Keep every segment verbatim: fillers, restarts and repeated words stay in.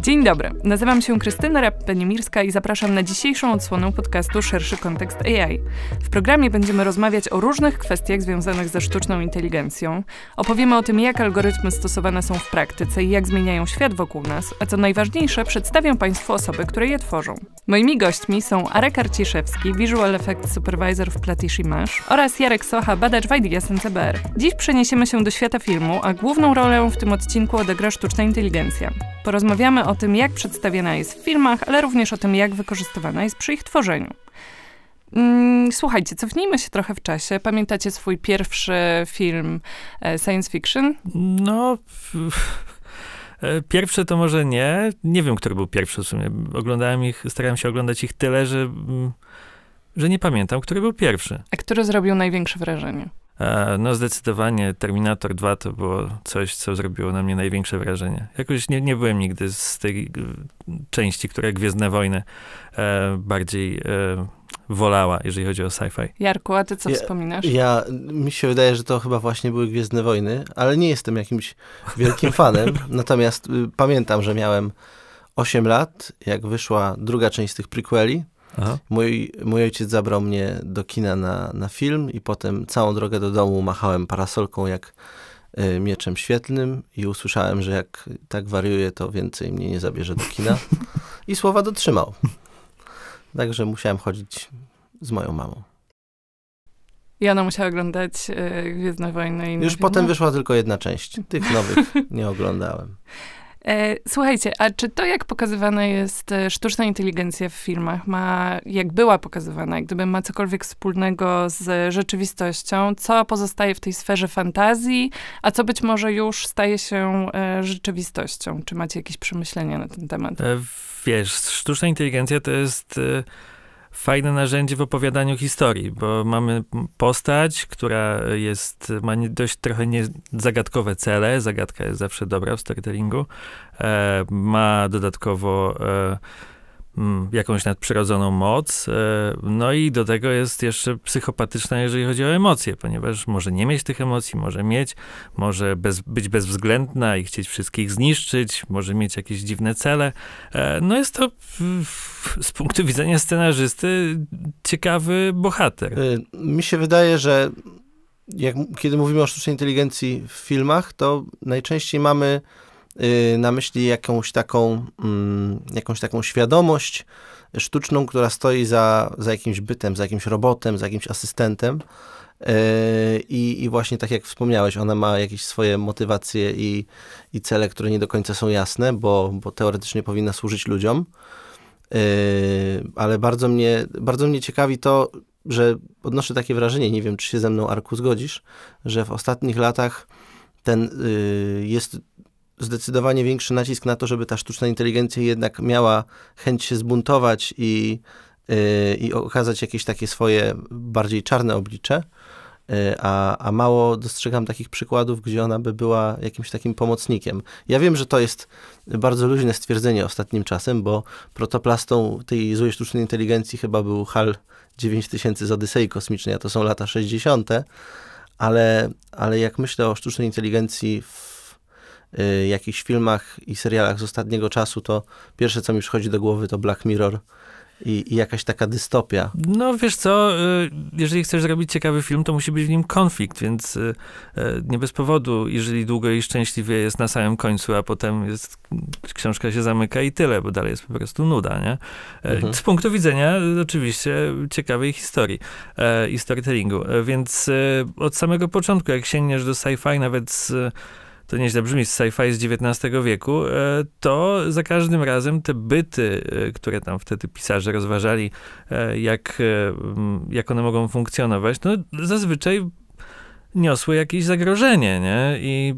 Dzień dobry, nazywam się Krystyna Rapp-Penimirska i zapraszam na dzisiejszą odsłonę podcastu Szerszy Kontekst A I. W programie będziemy rozmawiać o różnych kwestiach związanych ze sztuczną inteligencją. Opowiemy o tym, jak algorytmy stosowane są w praktyce i jak zmieniają świat wokół nas, a co najważniejsze, przedstawię Państwu osoby, które je tworzą. Moimi gośćmi są Arek Arciszewski, Visual Effects Supervisor w Platish Image oraz Jarek Socha, badacz w I D S N C B R. Dziś przeniesiemy się do świata filmu, a główną rolę w tym odcinku odegra sztuczna inteligencja. Porozmawiamy o tym, jak przedstawiana jest w filmach, ale również o tym, jak wykorzystywana jest przy ich tworzeniu. Mm, słuchajcie, cofnijmy się trochę w czasie. Pamiętacie swój pierwszy film e, science fiction? No, pierwszy to może nie. Nie wiem, który był pierwszy w sumie. Oglądałem ich, starałem się oglądać ich tyle, że, że nie pamiętam, który był pierwszy. A który zrobił największe wrażenie? No zdecydowanie Terminator dwa to było coś, co zrobiło na mnie największe wrażenie. Jakoś nie, nie byłem nigdy z tej części, która Gwiezdne Wojny e, bardziej e, wolała, jeżeli chodzi o sci-fi. Jarku, a ty co ja, wspominasz? Ja, mi się wydaje, że to chyba właśnie były Gwiezdne Wojny, ale nie jestem jakimś wielkim fanem. Natomiast y, pamiętam, że miałem osiem lat, jak wyszła druga część z tych prequeli. Mój, mój ojciec zabrał mnie do kina na, na film i potem całą drogę do domu machałem parasolką jak y, mieczem świetlnym i usłyszałem, że jak tak wariuję, to więcej mnie nie zabierze do kina. I słowa dotrzymał. Także musiałem chodzić z moją mamą. I ona musiała oglądać y, Gwiezdne Wojny. I Już filmy? potem wyszła tylko jedna część. Tych nowych nie oglądałem. E, słuchajcie, a czy to, jak pokazywana jest e, sztuczna inteligencja w filmach, ma, jak była pokazywana, jak gdyby ma cokolwiek wspólnego z rzeczywistością, co pozostaje w tej sferze fantazji, a co być może już staje się e, rzeczywistością? Czy macie jakieś przemyślenia na ten temat? E, wiesz, sztuczna inteligencja to jest e, fajne narzędzie w opowiadaniu historii, bo mamy postać, która jest, ma nie, dość trochę nie, zagadkowe cele, zagadka jest zawsze dobra w storytellingu, e, ma dodatkowo e, m, jakąś nadprzyrodzoną moc, e, no i do tego jest jeszcze psychopatyczna, jeżeli chodzi o emocje, ponieważ może nie mieć tych emocji, może mieć, może bez, być bezwzględna i chcieć wszystkich zniszczyć, może mieć jakieś dziwne cele. E, no jest to w, z punktu widzenia scenarzysty ciekawy bohater. Mi się wydaje, że jak, kiedy mówimy o sztucznej inteligencji w filmach, to najczęściej mamy y, na myśli jakąś taką, mm, jakąś taką świadomość sztuczną, która stoi za, za jakimś bytem, za jakimś robotem, za jakimś asystentem. I, I właśnie tak jak wspomniałeś, ona ma jakieś swoje motywacje i, i cele, które nie do końca są jasne, bo, bo teoretycznie powinna służyć ludziom. Yy, ale bardzo mnie, bardzo mnie ciekawi to, że odnoszę takie wrażenie, nie wiem, czy się ze mną, Arku, zgodzisz, że w ostatnich latach ten yy, jest zdecydowanie większy nacisk na to, żeby ta sztuczna inteligencja jednak miała chęć się zbuntować i, yy, i okazać jakieś takie swoje bardziej czarne oblicze. A, a mało dostrzegam takich przykładów, gdzie ona by była jakimś takim pomocnikiem. Ja wiem, że to jest bardzo luźne stwierdzenie ostatnim czasem, bo protoplastą tej złej sztucznej inteligencji chyba był HAL dziewięć tysięcy z Odysei Kosmicznej, a to są lata sześćdziesiąte, ale, ale jak myślę o sztucznej inteligencji w y, jakichś filmach i serialach z ostatniego czasu, to pierwsze, co mi przychodzi do głowy, to Black Mirror. I, I jakaś taka dystopia. No wiesz co, jeżeli chcesz zrobić ciekawy film, to musi być w nim konflikt, więc nie bez powodu, jeżeli długo i szczęśliwie jest na samym końcu, a potem jest, książka się zamyka i tyle, bo dalej jest po prostu nuda, nie? Mhm. Z punktu widzenia oczywiście ciekawej historii i storytellingu, więc od samego początku, jak sięgniesz do sci-fi, nawet z to nieźle brzmi, z sci-fi z dziewiętnastego wieku, to za każdym razem te byty, które tam wtedy pisarze rozważali, jak, jak one mogą funkcjonować, no zazwyczaj niosły jakieś zagrożenie, nie? I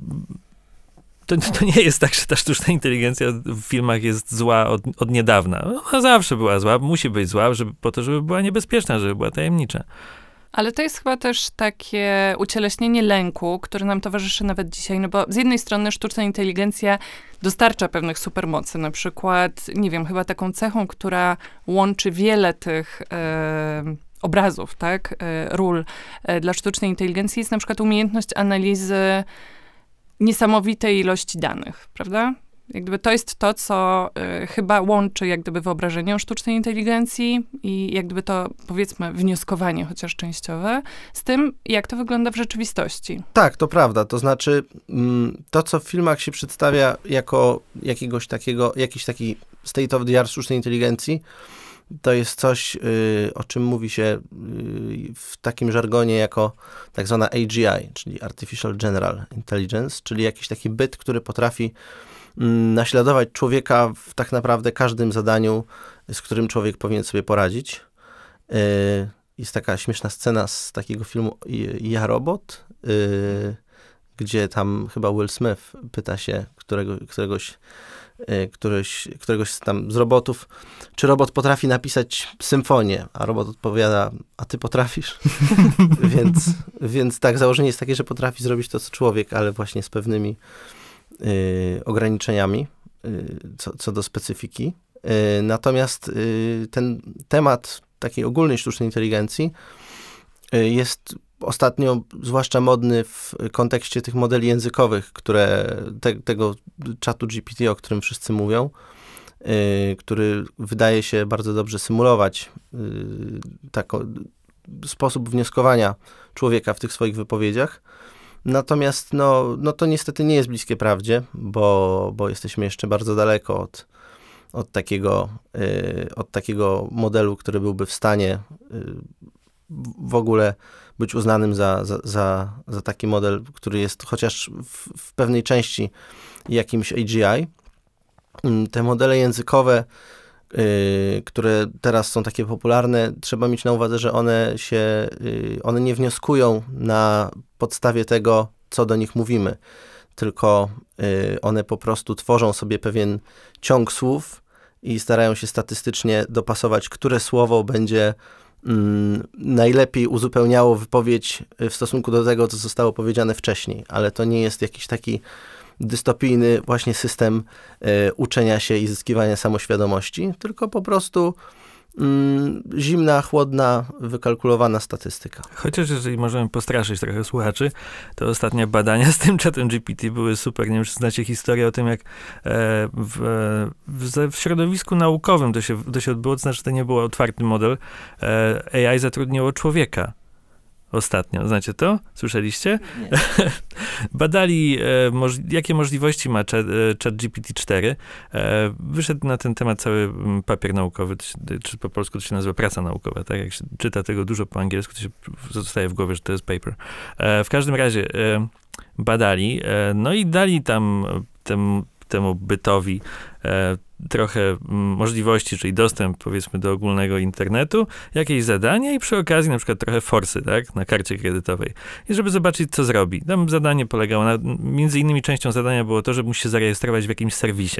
to, to nie jest tak, że ta sztuczna inteligencja w filmach jest zła od, od niedawna. Ona zawsze była zła, musi być zła, żeby, po to, żeby była niebezpieczna, żeby była tajemnicza. Ale to jest chyba też takie ucieleśnienie lęku, które nam towarzyszy nawet dzisiaj, no bo z jednej strony sztuczna inteligencja dostarcza pewnych supermocy, na przykład, nie wiem, chyba taką cechą, która łączy wiele tych e, obrazów, tak, e, ról e, dla sztucznej inteligencji jest na przykład umiejętność analizy niesamowitej ilości danych, prawda? Jak gdyby to jest to, co y, chyba łączy jak gdyby wyobrażenie o sztucznej inteligencji i jak gdyby to, powiedzmy, wnioskowanie chociaż częściowe z tym, jak to wygląda w rzeczywistości. Tak, to prawda. To znaczy mm, to, co w filmach się przedstawia jako jakiegoś takiego, jakiś taki state of the art sztucznej inteligencji, to jest coś, y, o czym mówi się y, w takim żargonie jako tak zwana A G I, czyli Artificial General Intelligence, czyli jakiś taki byt, który potrafi naśladować człowieka w tak naprawdę każdym zadaniu, z którym człowiek powinien sobie poradzić. Jest taka śmieszna scena z takiego filmu Ja, Robot, gdzie tam chyba Will Smith pyta się którego, któregoś, któregoś, któregoś tam z robotów, czy robot potrafi napisać symfonię, a robot odpowiada, a ty potrafisz? więc, więc tak, założenie jest takie, że potrafi zrobić to, co człowiek, ale właśnie z pewnymi Y, ograniczeniami y, co, co do specyfiki. Y, natomiast y, ten temat takiej ogólnej sztucznej inteligencji y, jest ostatnio zwłaszcza modny w kontekście tych modeli językowych, które te, tego czatu G P T, o którym wszyscy mówią, y, który wydaje się bardzo dobrze symulować y, taki sposób wnioskowania człowieka w tych swoich wypowiedziach. Natomiast no, no to niestety nie jest bliskie prawdzie, bo, bo jesteśmy jeszcze bardzo daleko od, od, takiego, y, od takiego modelu, który byłby w stanie y, w ogóle być uznanym za, za, za, za taki model, który jest chociaż w, w pewnej części jakimś A G I. Te modele językowe, y, które teraz są takie popularne, trzeba mieć na uwadze, że one się, y, one nie wnioskują na podstawie tego, co do nich mówimy, tylko y, one po prostu tworzą sobie pewien ciąg słów i starają się statystycznie dopasować, które słowo będzie mm, najlepiej uzupełniało wypowiedź w stosunku do tego, co zostało powiedziane wcześniej, ale to nie jest jakiś taki dystopijny właśnie system y, uczenia się i zyskiwania samoświadomości, tylko po prostu mm, zimna, chłodna, wykalkulowana statystyka. Chociaż jeżeli możemy postraszyć trochę słuchaczy, to ostatnie badania z tym czatem G P T były super. Nie wiem, czy znacie historię o tym, jak e, w, w, w środowisku naukowym to się, to się odbyło, to znaczy to nie był otwarty model. E, A I zatrudniło człowieka. Ostatnio. Znacie to? Słyszeliście? Nie. Badali, e, moż, jakie możliwości ma chat, e, chat G P T cztery. E, wyszedł na ten temat cały m, papier naukowy, to się, czy po polsku to się nazywa praca naukowa, tak? Jak się czyta tego dużo po angielsku, to się zostaje w głowie, że to jest paper. E, w każdym razie e, badali, e, no i dali tam temu, temu bytowi e, trochę m, możliwości, czyli dostęp, powiedzmy, do ogólnego internetu, jakieś zadania i przy okazji na przykład trochę forsy, tak, na karcie kredytowej. I żeby zobaczyć, co zrobi. Tam zadanie polegało na, między innymi częścią zadania było to, że musi się zarejestrować w jakimś serwisie.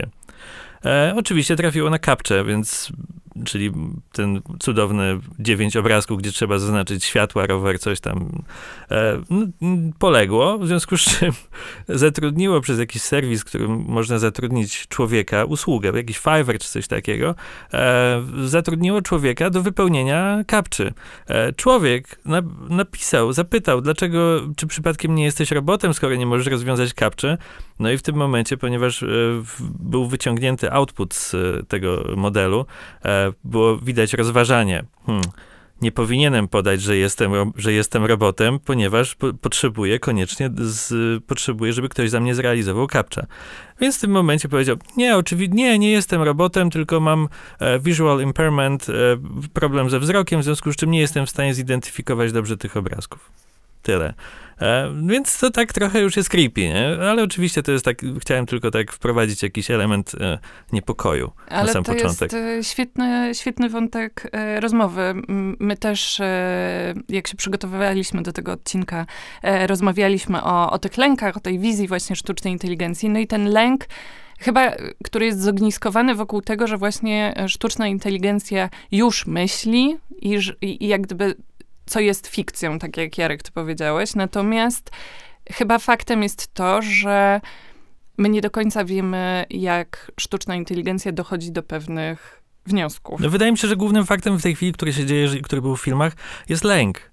E, oczywiście trafiło na kapczę, więc, czyli ten cudowny dziewięć obrazków, gdzie trzeba zaznaczyć światła, rower, coś tam e, no, poległo, w związku z czym zatrudniło przez jakiś serwis, w którym można zatrudnić człowieka, usługę, jakiś Fiverr czy coś takiego, e, zatrudniło człowieka do wypełnienia kapczy. E, człowiek na, napisał, zapytał, dlaczego, czy przypadkiem nie jesteś robotem, skoro nie możesz rozwiązać kapczy. No i w tym momencie, ponieważ e, w, był wyciągnięty output z e, tego modelu, e, było widać rozważanie. Hmm. Nie powinienem podać, że jestem, że jestem robotem, ponieważ po, potrzebuję koniecznie, z, potrzebuję, żeby ktoś za mnie zrealizował captcha. Więc w tym momencie powiedział, nie, oczywiście, nie, nie jestem robotem, tylko mam e, visual impairment, e, problem ze wzrokiem, w związku z czym nie jestem w stanie zidentyfikować dobrze tych obrazków. Tyle. E, więc to tak trochę już jest creepy, nie? Ale oczywiście to jest tak, chciałem tylko tak wprowadzić jakiś element e, niepokoju Ale na sam to początek. jest e, świetny, świetny wątek e, rozmowy. My też, e, jak się przygotowywaliśmy do tego odcinka, e, rozmawialiśmy o, o tych lękach, o tej wizji właśnie sztucznej inteligencji. No i ten lęk chyba, który jest zogniskowany wokół tego, że właśnie sztuczna inteligencja już myśli i, i, i jak gdyby co jest fikcją, tak jak Jarek, ty powiedziałeś. Natomiast chyba faktem jest to, że my nie do końca wiemy, jak sztuczna inteligencja dochodzi do pewnych wniosków. No, wydaje mi się, że głównym faktem w tej chwili, który się dzieje, który był w filmach, jest lęk.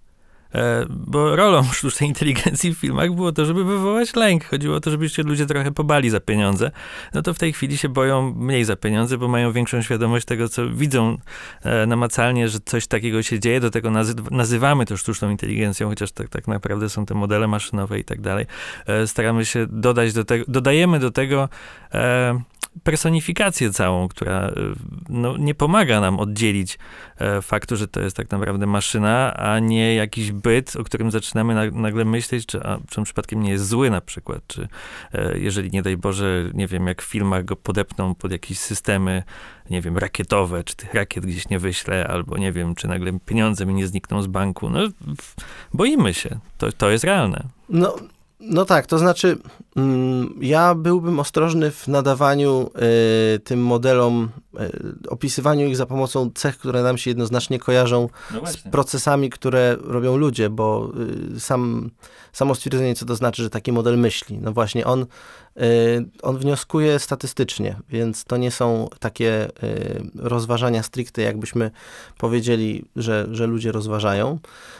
bo rolą sztucznej inteligencji w filmach było to, żeby wywołać lęk. Chodziło o to, żeby się ludzie trochę pobali za pieniądze. No to w tej chwili się boją mniej za pieniądze, bo mają większą świadomość tego, co widzą namacalnie, że coś takiego się dzieje. Do tego nazy- nazywamy to sztuczną inteligencją, chociaż tak, tak naprawdę są te modele maszynowe i tak dalej. Staramy się dodać do tego, dodajemy do tego e, personifikację całą, która no, nie pomaga nam oddzielić e, faktu, że to jest tak naprawdę maszyna, a nie jakiś byt, o którym zaczynamy na, nagle myśleć, czy, a, czy on przypadkiem nie jest zły na przykład, czy e, jeżeli nie daj Boże, nie wiem, jak w filmach go podepną pod jakieś systemy, nie wiem, rakietowe, czy tych rakiet gdzieś nie wyślę, albo nie wiem, czy nagle pieniądze mi nie znikną z banku. No, boimy się. To, to jest realne. No, no tak, to znaczy mm, ja byłbym ostrożny w nadawaniu y, tym modelom, y, opisywaniu ich za pomocą cech, które nam się jednoznacznie kojarzą no z procesami, które robią ludzie, bo y, sam, samo stwierdzenie, co to znaczy, że taki model myśli. No właśnie, on, y, on wnioskuje statystycznie, więc to nie są takie y, rozważania stricte, jakbyśmy powiedzieli, że, że ludzie rozważają.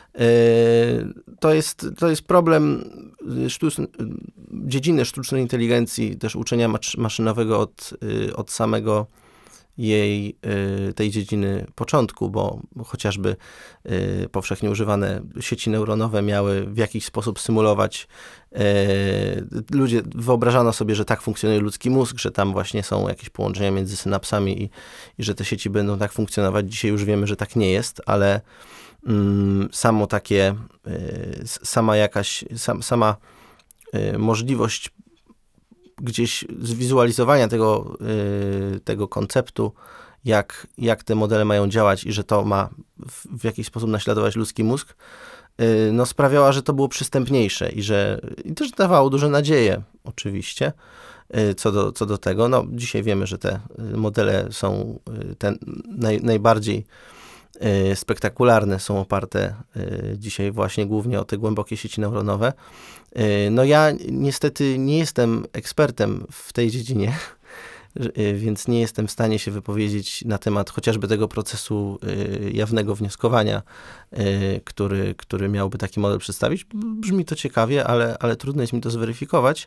To jest, to jest problem sztuczny, dziedziny sztucznej inteligencji, też uczenia maszynowego od, od samego jej, tej dziedziny początku, bo chociażby powszechnie używane sieci neuronowe miały w jakiś sposób symulować, ludzie wyobrażano sobie, że tak funkcjonuje ludzki mózg, że tam właśnie są jakieś połączenia między synapsami i, i że te sieci będą tak funkcjonować. Dzisiaj już wiemy, że tak nie jest, ale samo takie, sama jakaś, sam, sama możliwość gdzieś zwizualizowania tego, tego konceptu, jak, jak te modele mają działać i że to ma w, w jakiś sposób naśladować ludzki mózg, no sprawiała, że to było przystępniejsze i że i też dawało duże nadzieje, oczywiście, co do, co do tego. No, dzisiaj wiemy, że te modele są te naj, najbardziej spektakularne, są oparte dzisiaj właśnie głównie o te głębokie sieci neuronowe. No ja niestety nie jestem ekspertem w tej dziedzinie, więc nie jestem w stanie się wypowiedzieć na temat chociażby tego procesu jawnego wnioskowania, który, który miałby taki model przedstawić. Brzmi to ciekawie, ale, ale trudno jest mi to zweryfikować.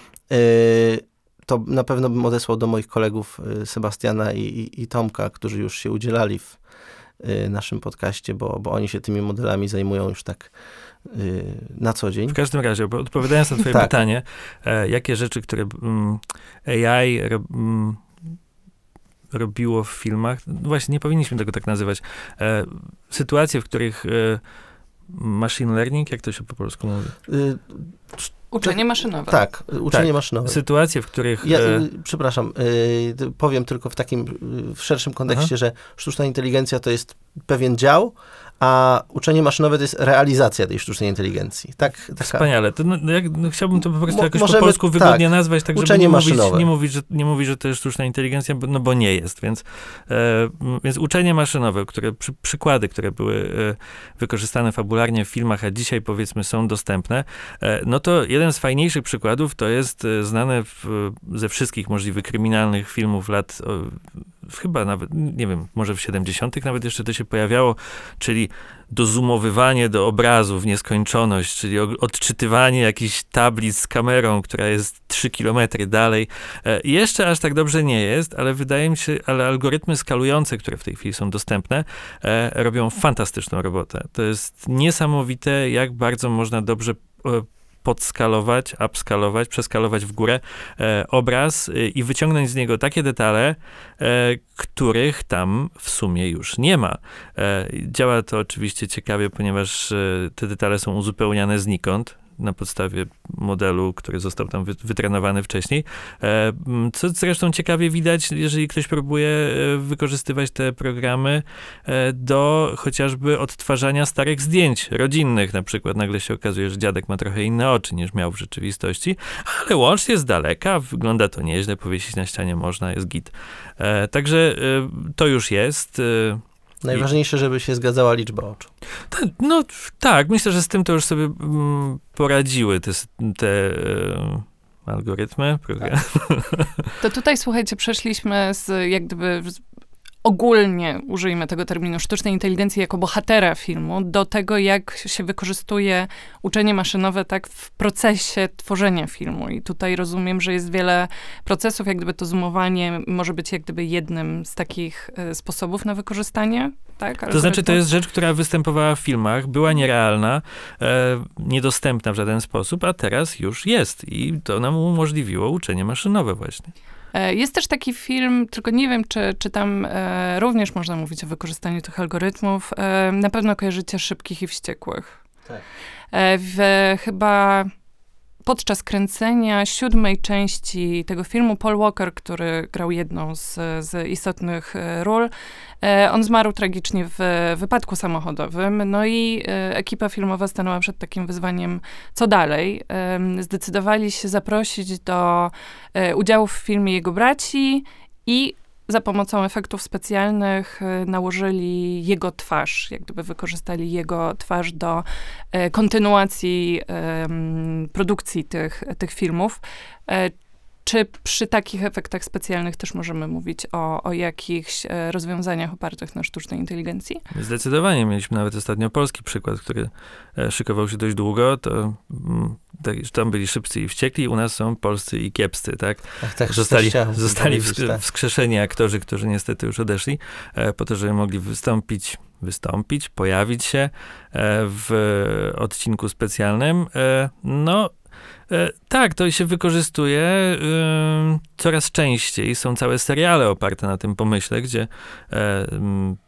To na pewno bym odesłał do moich kolegów Sebastiana i, i, i Tomka, którzy już się udzielali w naszym podcaście, bo, bo oni się tymi modelami zajmują już tak yy, na co dzień. W każdym razie, odpowiadając na twoje tak. pytanie, e, jakie rzeczy, które mm, A I ro, mm, robiło w filmach, no właśnie nie powinniśmy tego tak nazywać, e, sytuacje, w których e, machine learning, jak to się po polsku mówi? Y, Uczenie maszynowe. Tak, uczenie tak. maszynowe. Sytuacje, w których... Ja, y, przepraszam, y, powiem tylko w takim, y, w szerszym kontekście, Aha. że sztuczna inteligencja to jest pewien dział, a uczenie maszynowe to jest realizacja tej sztucznej inteligencji. Tak, taka... Wspaniale. To, no, jak, no, chciałbym to po prostu Mo, jakoś możemy, po polsku wygodnie tak, nazwać, tak żeby nie mówić, nie, mówić, że, nie mówić, że to jest sztuczna inteligencja, bo, no bo nie jest. Więc, e, więc uczenie maszynowe, które, przy, przykłady, które były e, wykorzystane fabularnie w filmach, a dzisiaj powiedzmy są dostępne, e, no to jeden z fajniejszych przykładów to jest e, znane w, ze wszystkich możliwych kryminalnych filmów lat o, chyba nawet, nie wiem, może w siedemdziesiątych nawet jeszcze to się pojawiało, czyli dozumowywanie do obrazu w nieskończoność, czyli odczytywanie jakichś tablic z kamerą, która jest trzy kilometry dalej. E, jeszcze aż tak dobrze nie jest, ale wydaje mi się, ale algorytmy skalujące, które w tej chwili są dostępne, e, robią fantastyczną robotę. To jest niesamowite, jak bardzo można dobrze e, podskalować, upskalować, przeskalować w górę e, obraz e, i wyciągnąć z niego takie detale, e, których tam w sumie już nie ma. E, działa to oczywiście ciekawie, ponieważ e, te detale są uzupełniane znikąd, na podstawie modelu, który został tam wytrenowany wcześniej. Co zresztą ciekawie widać, jeżeli ktoś próbuje wykorzystywać te programy do chociażby odtwarzania starych zdjęć rodzinnych. Na przykład nagle się okazuje, że dziadek ma trochę inne oczy niż miał w rzeczywistości, ale łącznie z daleka wygląda to nieźle, powiesić na ścianie można, jest git. Także to już jest. Najważniejsze, żeby się zgadzała liczba oczu. Ta, no tak, myślę, że z tym to już sobie mm, poradziły te, te e, algorytmy. Tak. To tutaj, słuchajcie, przeszliśmy z jak gdyby ogólnie użyjmy tego terminu sztucznej inteligencji jako bohatera filmu, do tego, jak się wykorzystuje uczenie maszynowe tak w procesie tworzenia filmu. I tutaj rozumiem, że jest wiele procesów, jak gdyby to zoomowanie może być jak gdyby jednym z takich y, sposobów na wykorzystanie. Tak, to znaczy, to jest rzecz, która występowała w filmach, była nierealna, e, niedostępna w żaden sposób, a teraz już jest. I to nam umożliwiło uczenie maszynowe właśnie. Jest też taki film, tylko nie wiem, czy, czy tam e, również można mówić o wykorzystaniu tych algorytmów. E, na pewno kojarzycie Szybkich i Wściekłych. Tak. E, w, chyba podczas kręcenia siódmej części tego filmu Paul Walker, który grał jedną z, z istotnych ról, e, on zmarł tragicznie w wypadku samochodowym. No i e, ekipa filmowa stanęła przed takim wyzwaniem, co dalej. E, zdecydowali się zaprosić do e, udziału w filmie jego braci i za pomocą efektów specjalnych e, nałożyli jego twarz, jak gdyby wykorzystali jego twarz do e, kontynuacji e, produkcji tych, tych filmów. E, Czy przy takich efektach specjalnych też możemy mówić o, o jakichś e, rozwiązaniach opartych na sztucznej inteligencji? Zdecydowanie. Mieliśmy nawet ostatnio polski przykład, który e, szykował się dość długo. To mm, tak, tam byli Szybcy i Wściekli, u nas są Polscy i Kiepscy, tak? Ach, tak zostali zostali wsk- tak. wskrzeszeni aktorzy, którzy niestety już odeszli, e, po to, żeby mogli wystąpić, wystąpić, pojawić się e, w odcinku specjalnym. E, no, E, tak, to się wykorzystuje e, coraz częściej. Są całe seriale oparte na tym pomyśle, gdzie e, m,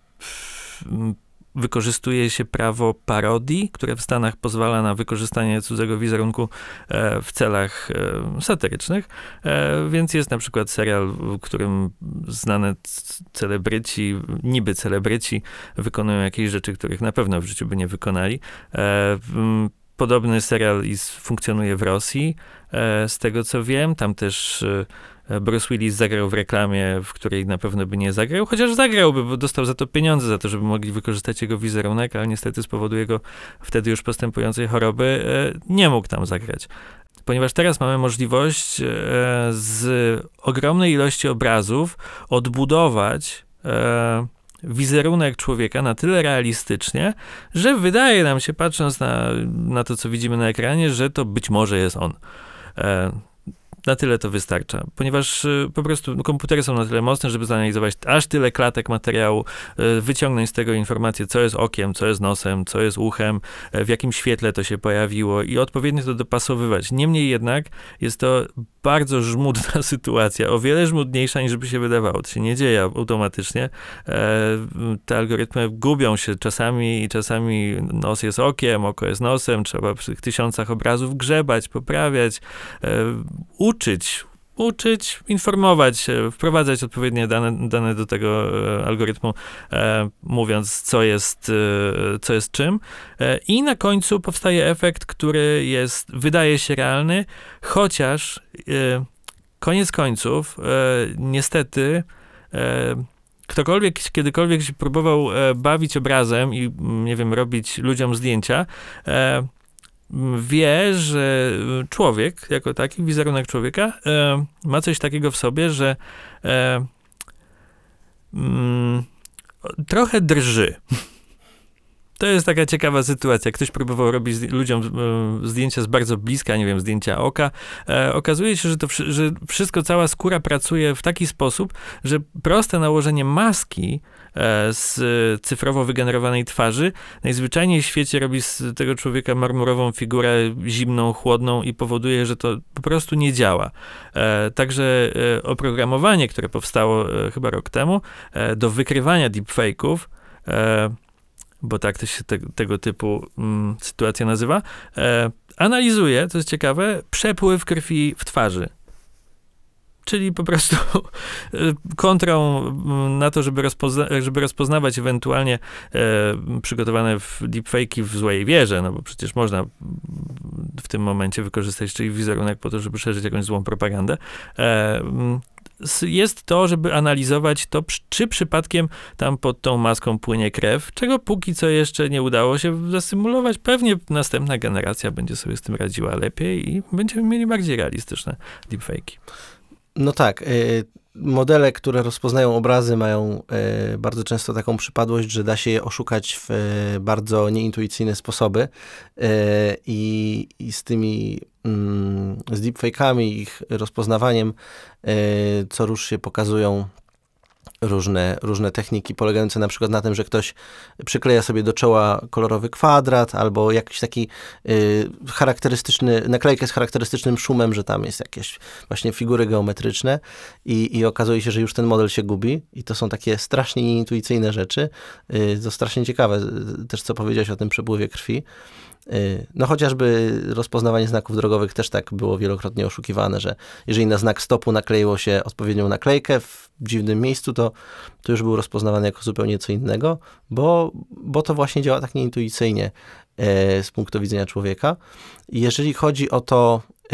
m, wykorzystuje się prawo parodii, które w Stanach pozwala na wykorzystanie cudzego wizerunku e, w celach e, satyrycznych. E, więc jest na przykład serial, w którym znane c- celebryci, niby celebryci wykonują jakieś rzeczy, których na pewno w życiu by nie wykonali. E, m, Podobny serial funkcjonuje w Rosji, e, z tego co wiem. Tam też e, Bruce Willis zagrał w reklamie, w której na pewno by nie zagrał, chociaż zagrałby, bo dostał za to pieniądze, za to, żeby mogli wykorzystać jego wizerunek, ale niestety z powodu jego wtedy już postępującej choroby e, nie mógł tam zagrać. Ponieważ teraz mamy możliwość e, z ogromnej ilości obrazów odbudować e, wizerunek człowieka na tyle realistycznie, że wydaje nam się, patrząc na, na to, co widzimy na ekranie, że to być może jest on. E, na tyle to wystarcza, ponieważ y, po prostu no, komputery są na tyle mocne, żeby zanalizować aż tyle klatek materiału, y, wyciągnąć z tego informację, co jest okiem, co jest nosem, co jest uchem, y, w jakim świetle to się pojawiło i odpowiednio to dopasowywać. Niemniej jednak jest to bardzo żmudna sytuacja, o wiele żmudniejsza niż by się wydawało. To się nie dzieje automatycznie. E, te algorytmy gubią się czasami i czasami nos jest okiem, oko jest nosem, trzeba przy tych tysiącach obrazów grzebać, poprawiać, e, uczyć, uczyć, informować, wprowadzać odpowiednie dane, dane do tego e, algorytmu, e, mówiąc, co jest, e, co jest czym. E, I na końcu powstaje efekt, który jest, wydaje się realny, chociaż e, koniec końców, e, niestety, e, ktokolwiek kiedykolwiek się próbował e, bawić obrazem i, nie wiem, robić ludziom zdjęcia, e, wie, że człowiek, jako taki, wizerunek człowieka, e, ma coś takiego w sobie, że e, mm, trochę drży. To jest taka ciekawa sytuacja. Ktoś próbował robić z, ludziom e, zdjęcia z bardzo bliska, nie wiem, zdjęcia oka. E, okazuje się, że, to, że wszystko, cała skóra pracuje w taki sposób, że proste nałożenie maski e, z cyfrowo wygenerowanej twarzy najzwyczajniej w świecie robi z tego człowieka marmurową figurę zimną, chłodną i powoduje, że to po prostu nie działa. E, także e, oprogramowanie, które powstało e, chyba rok temu, e, do wykrywania deepfake'ów, e, bo tak to się te, tego typu mm, sytuacja nazywa, e, analizuje, co jest ciekawe, przepływ krwi w twarzy. Czyli po prostu kontrą na to, żeby, rozpozna- żeby rozpoznawać ewentualnie e, przygotowane deepfake'i w złej wierze, no bo przecież można w tym momencie wykorzystać czyjś wizerunek po to, żeby szerzyć jakąś złą propagandę. E, jest to, żeby analizować to, czy przypadkiem tam pod tą maską płynie krew, czego póki co jeszcze nie udało się zasymulować. Pewnie następna generacja będzie sobie z tym radziła lepiej i będziemy mieli bardziej realistyczne deepfake'i. No tak. Y, modele, które rozpoznają obrazy, mają y, bardzo często taką przypadłość, że da się je oszukać w y, bardzo nieintuicyjne sposoby y, i, i z tymi y, z deepfake'ami, ich rozpoznawaniem y, co rusz się pokazują różne, różne techniki polegające na przykład na tym, że ktoś przykleja sobie do czoła kolorowy kwadrat albo jakiś taki y, charakterystyczny, naklejkę z charakterystycznym szumem, że tam jest jakieś właśnie figury geometryczne i, i okazuje się, że już ten model się gubi i to są takie strasznie nieintuicyjne rzeczy. Y, to strasznie ciekawe też, co powiedziałeś o tym przepływie krwi. No chociażby rozpoznawanie znaków drogowych też tak było wielokrotnie oszukiwane, że jeżeli na znak stopu nakleiło się odpowiednią naklejkę w dziwnym miejscu, to, to już był rozpoznawany jako zupełnie co innego, bo, bo to właśnie działa tak nieintuicyjnie e, z punktu widzenia człowieka. Jeżeli chodzi o to, e,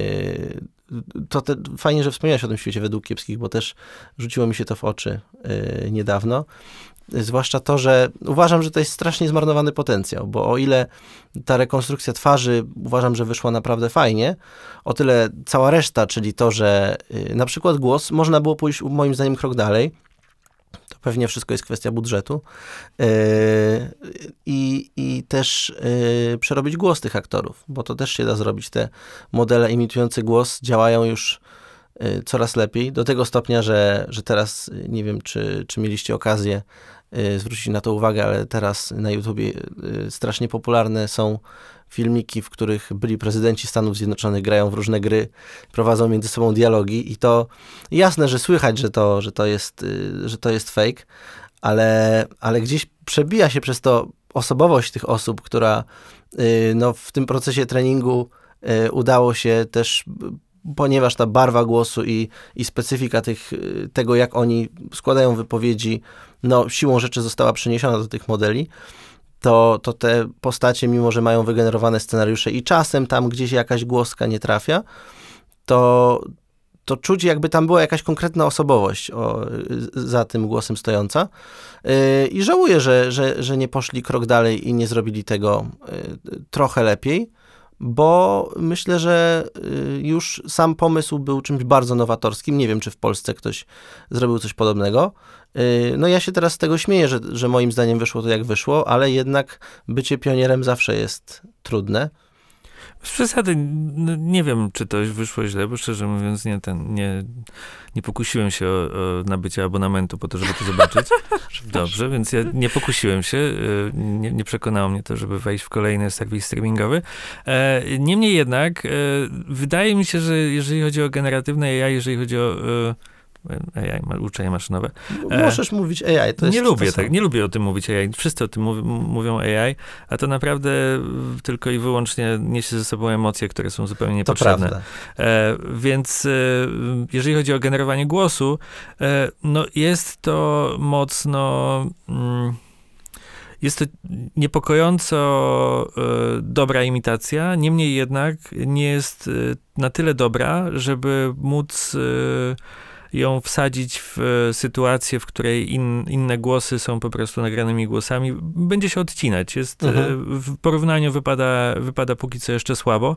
to te, fajnie, że wspomniałeś o tym świecie według kiepskich, bo też rzuciło mi się to w oczy e, niedawno. Zwłaszcza to, że uważam, że to jest strasznie zmarnowany potencjał, bo o ile ta rekonstrukcja twarzy uważam, że wyszła naprawdę fajnie, o tyle cała reszta, czyli to, że y, na przykład głos, można było pójść moim zdaniem krok dalej. To pewnie wszystko jest kwestia budżetu. Yy, i, I też yy, przerobić głos tych aktorów, bo to też się da zrobić. Te modele imitujące głos działają już coraz lepiej, do tego stopnia, że, że teraz, nie wiem, czy, czy mieliście okazję y, zwrócić na to uwagę, ale teraz na YouTubie y, strasznie popularne są filmiki, w których byli prezydenci Stanów Zjednoczonych, grają w różne gry, prowadzą między sobą dialogi i to jasne, że słychać, że to, że to, jest, y, że to jest fake, ale, ale gdzieś przebija się przez to osobowość tych osób, która y, no, w tym procesie treningu y, udało się też, ponieważ ta barwa głosu i, i specyfika tych, tego, jak oni składają wypowiedzi, no siłą rzeczy została przeniesiona do tych modeli, to, to te postacie, mimo że mają wygenerowane scenariusze i czasem tam gdzieś jakaś głoska nie trafia, to, to czuć, jakby tam była jakaś konkretna osobowość o, za tym głosem stojąca. Yy, I żałuję, że, że, że nie poszli krok dalej i nie zrobili tego yy, trochę lepiej, bo myślę, że już sam pomysł był czymś bardzo nowatorskim. Nie wiem, czy w Polsce ktoś zrobił coś podobnego. No ja się teraz z tego śmieję, że, że moim zdaniem wyszło to jak wyszło, ale jednak bycie pionierem zawsze jest trudne. Z przesady, no, nie wiem, czy to wyszło źle, bo szczerze mówiąc nie, ten, nie, nie pokusiłem się o, o nabycie abonamentu po to, żeby to zobaczyć. Dobrze, więc ja nie pokusiłem się, nie, nie przekonało mnie to, żeby wejść w kolejny serwis streamingowy. E, niemniej jednak, e, wydaje mi się, że jeżeli chodzi o generatywne A I, jeżeli chodzi o e, A I, uczenie maszynowe. Możesz e, mówić A I. To jest nie lubię to tak, nie lubię o tym mówić A I. Wszyscy o tym mów, mówią A I, a to naprawdę tylko i wyłącznie niesie ze sobą emocje, które są zupełnie niepotrzebne. To prawda. E, więc e, jeżeli chodzi o generowanie głosu, e, no jest to mocno... Mm, Jest to niepokojąco e, dobra imitacja, niemniej jednak nie jest e, na tyle dobra, żeby móc e, ją wsadzić w e, sytuację, w której in, inne głosy są po prostu nagranymi głosami. Będzie się odcinać. Jest, mhm. e, w porównaniu wypada, wypada póki co jeszcze słabo,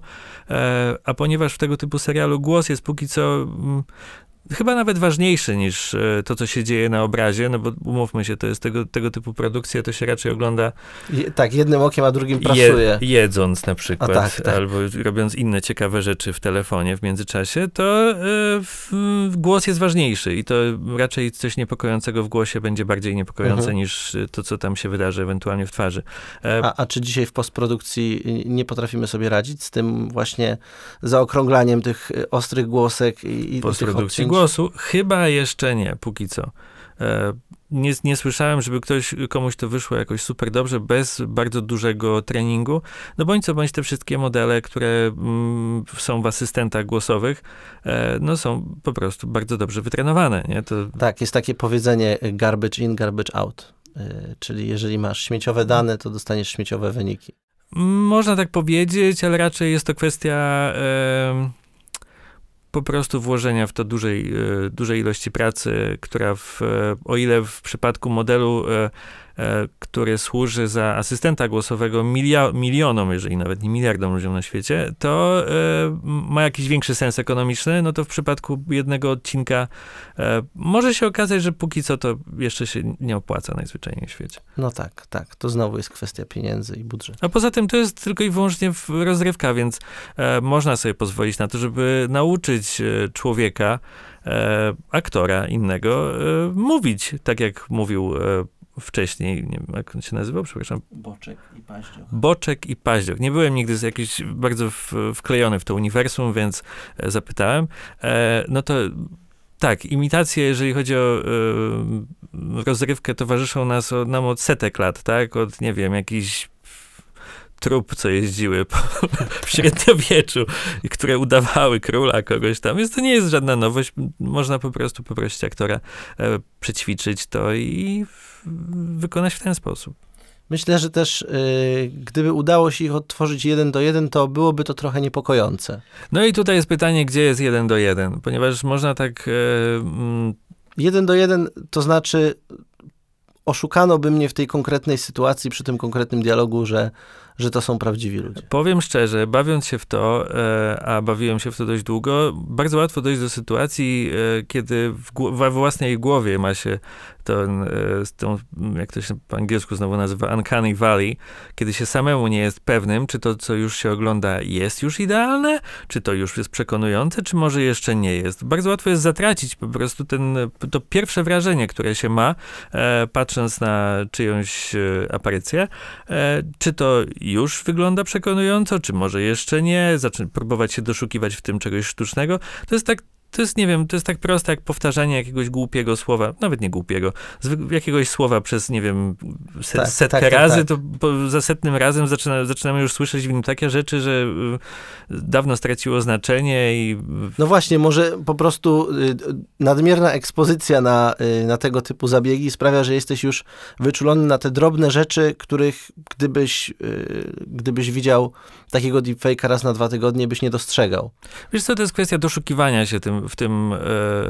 e, a ponieważ w tego typu serialu głos jest póki co... Mm, chyba nawet ważniejszy niż to, co się dzieje na obrazie, no bo umówmy się, to jest tego, tego typu produkcja, to się raczej ogląda... Je, tak, jednym okiem, a drugim pracuje. Je, jedząc na przykład, tak, tak. albo robiąc inne ciekawe rzeczy w telefonie w międzyczasie, to y, w, głos jest ważniejszy i to raczej coś niepokojącego w głosie będzie bardziej niepokojące mhm. niż to, co tam się wydarzy ewentualnie w twarzy. E, a, a czy dzisiaj w postprodukcji nie potrafimy sobie radzić z tym właśnie zaokrąglaniem tych ostrych głosek i, i postprodukcji głosu? Chyba jeszcze nie, póki co. E, nie, nie słyszałem, żeby ktoś, komuś to wyszło jakoś super dobrze, bez bardzo dużego treningu. No bądź co bądź te wszystkie modele, które mm, są w asystentach głosowych, e, no są po prostu bardzo dobrze wytrenowane. Nie? To... Tak, jest takie powiedzenie garbage in, garbage out. E, czyli jeżeli masz śmieciowe dane, to dostaniesz śmieciowe wyniki. Można tak powiedzieć, ale raczej jest to kwestia... E, po prostu włożenia w to dużej, dużej ilości pracy, która w, o ile w przypadku modelu e, który służy za asystenta głosowego milia- milionom, jeżeli nawet nie miliardom ludziom na świecie, to e, ma jakiś większy sens ekonomiczny, no to w przypadku jednego odcinka e, może się okazać, że póki co to jeszcze się nie opłaca najzwyczajniej w świecie. No tak, tak. To znowu jest kwestia pieniędzy i budżetu. A poza tym to jest tylko i wyłącznie rozrywka, więc e, można sobie pozwolić na to, żeby nauczyć e, człowieka, e, aktora innego, e, mówić tak, jak mówił e, wcześniej, nie wiem, jak on się nazywał, przepraszam. Boczek i Paździoch. Boczek i Paździoch. Nie byłem nigdy jakiś bardzo w, wklejony w to uniwersum, więc e, zapytałem. E, no to tak, imitacje, jeżeli chodzi o e, rozrywkę, towarzyszą nas od, nam od setek lat, tak? Od, nie wiem, jakichś trup, co jeździły po, w średniowieczu i które udawały króla kogoś tam. Więc to nie jest żadna nowość. Można po prostu poprosić aktora e, przećwiczyć to i wykonać w ten sposób. Myślę, że też y, gdyby udało się ich odtworzyć jeden do jeden, to byłoby to trochę niepokojące. No i tutaj jest pytanie, gdzie jest jeden do jeden, ponieważ można tak... E, mm, jeden do jeden to znaczy oszukano by mnie w tej konkretnej sytuacji, przy tym konkretnym dialogu, że, że to są prawdziwi ludzie. Powiem szczerze, bawiąc się w to, e, a bawiłem się w to dość długo, bardzo łatwo dojść do sytuacji, e, kiedy w gł- we własnej głowie ma się ten, e, tą, jak to się po angielsku znowu nazywa, uncanny valley, kiedy się samemu nie jest pewnym, czy to, co już się ogląda, jest już idealne, czy to już jest przekonujące, czy może jeszcze nie jest. Bardzo łatwo jest zatracić po prostu ten, to pierwsze wrażenie, które się ma, e, patrząc na czyjąś e, aparycję, e, czy to już wygląda przekonująco, czy może jeszcze nie, zacząć próbować się doszukiwać w tym czegoś sztucznego. To jest tak, to jest, nie wiem, to jest tak proste jak powtarzanie jakiegoś głupiego słowa, nawet nie głupiego, zwyk- jakiegoś słowa przez, nie wiem, se- Tak, setkę tak, tak, razy, tak. to po, za setnym razem zaczyna, zaczynamy już słyszeć w nim takie rzeczy, że y, dawno straciło znaczenie i... No właśnie, może po prostu y, nadmierna ekspozycja na, y, na tego typu zabiegi sprawia, że jesteś już wyczulony na te drobne rzeczy, których gdybyś, y, gdybyś widział takiego deepfake'a raz na dwa tygodnie, byś nie dostrzegał. Wiesz co, to jest kwestia doszukiwania się tym, w tym e,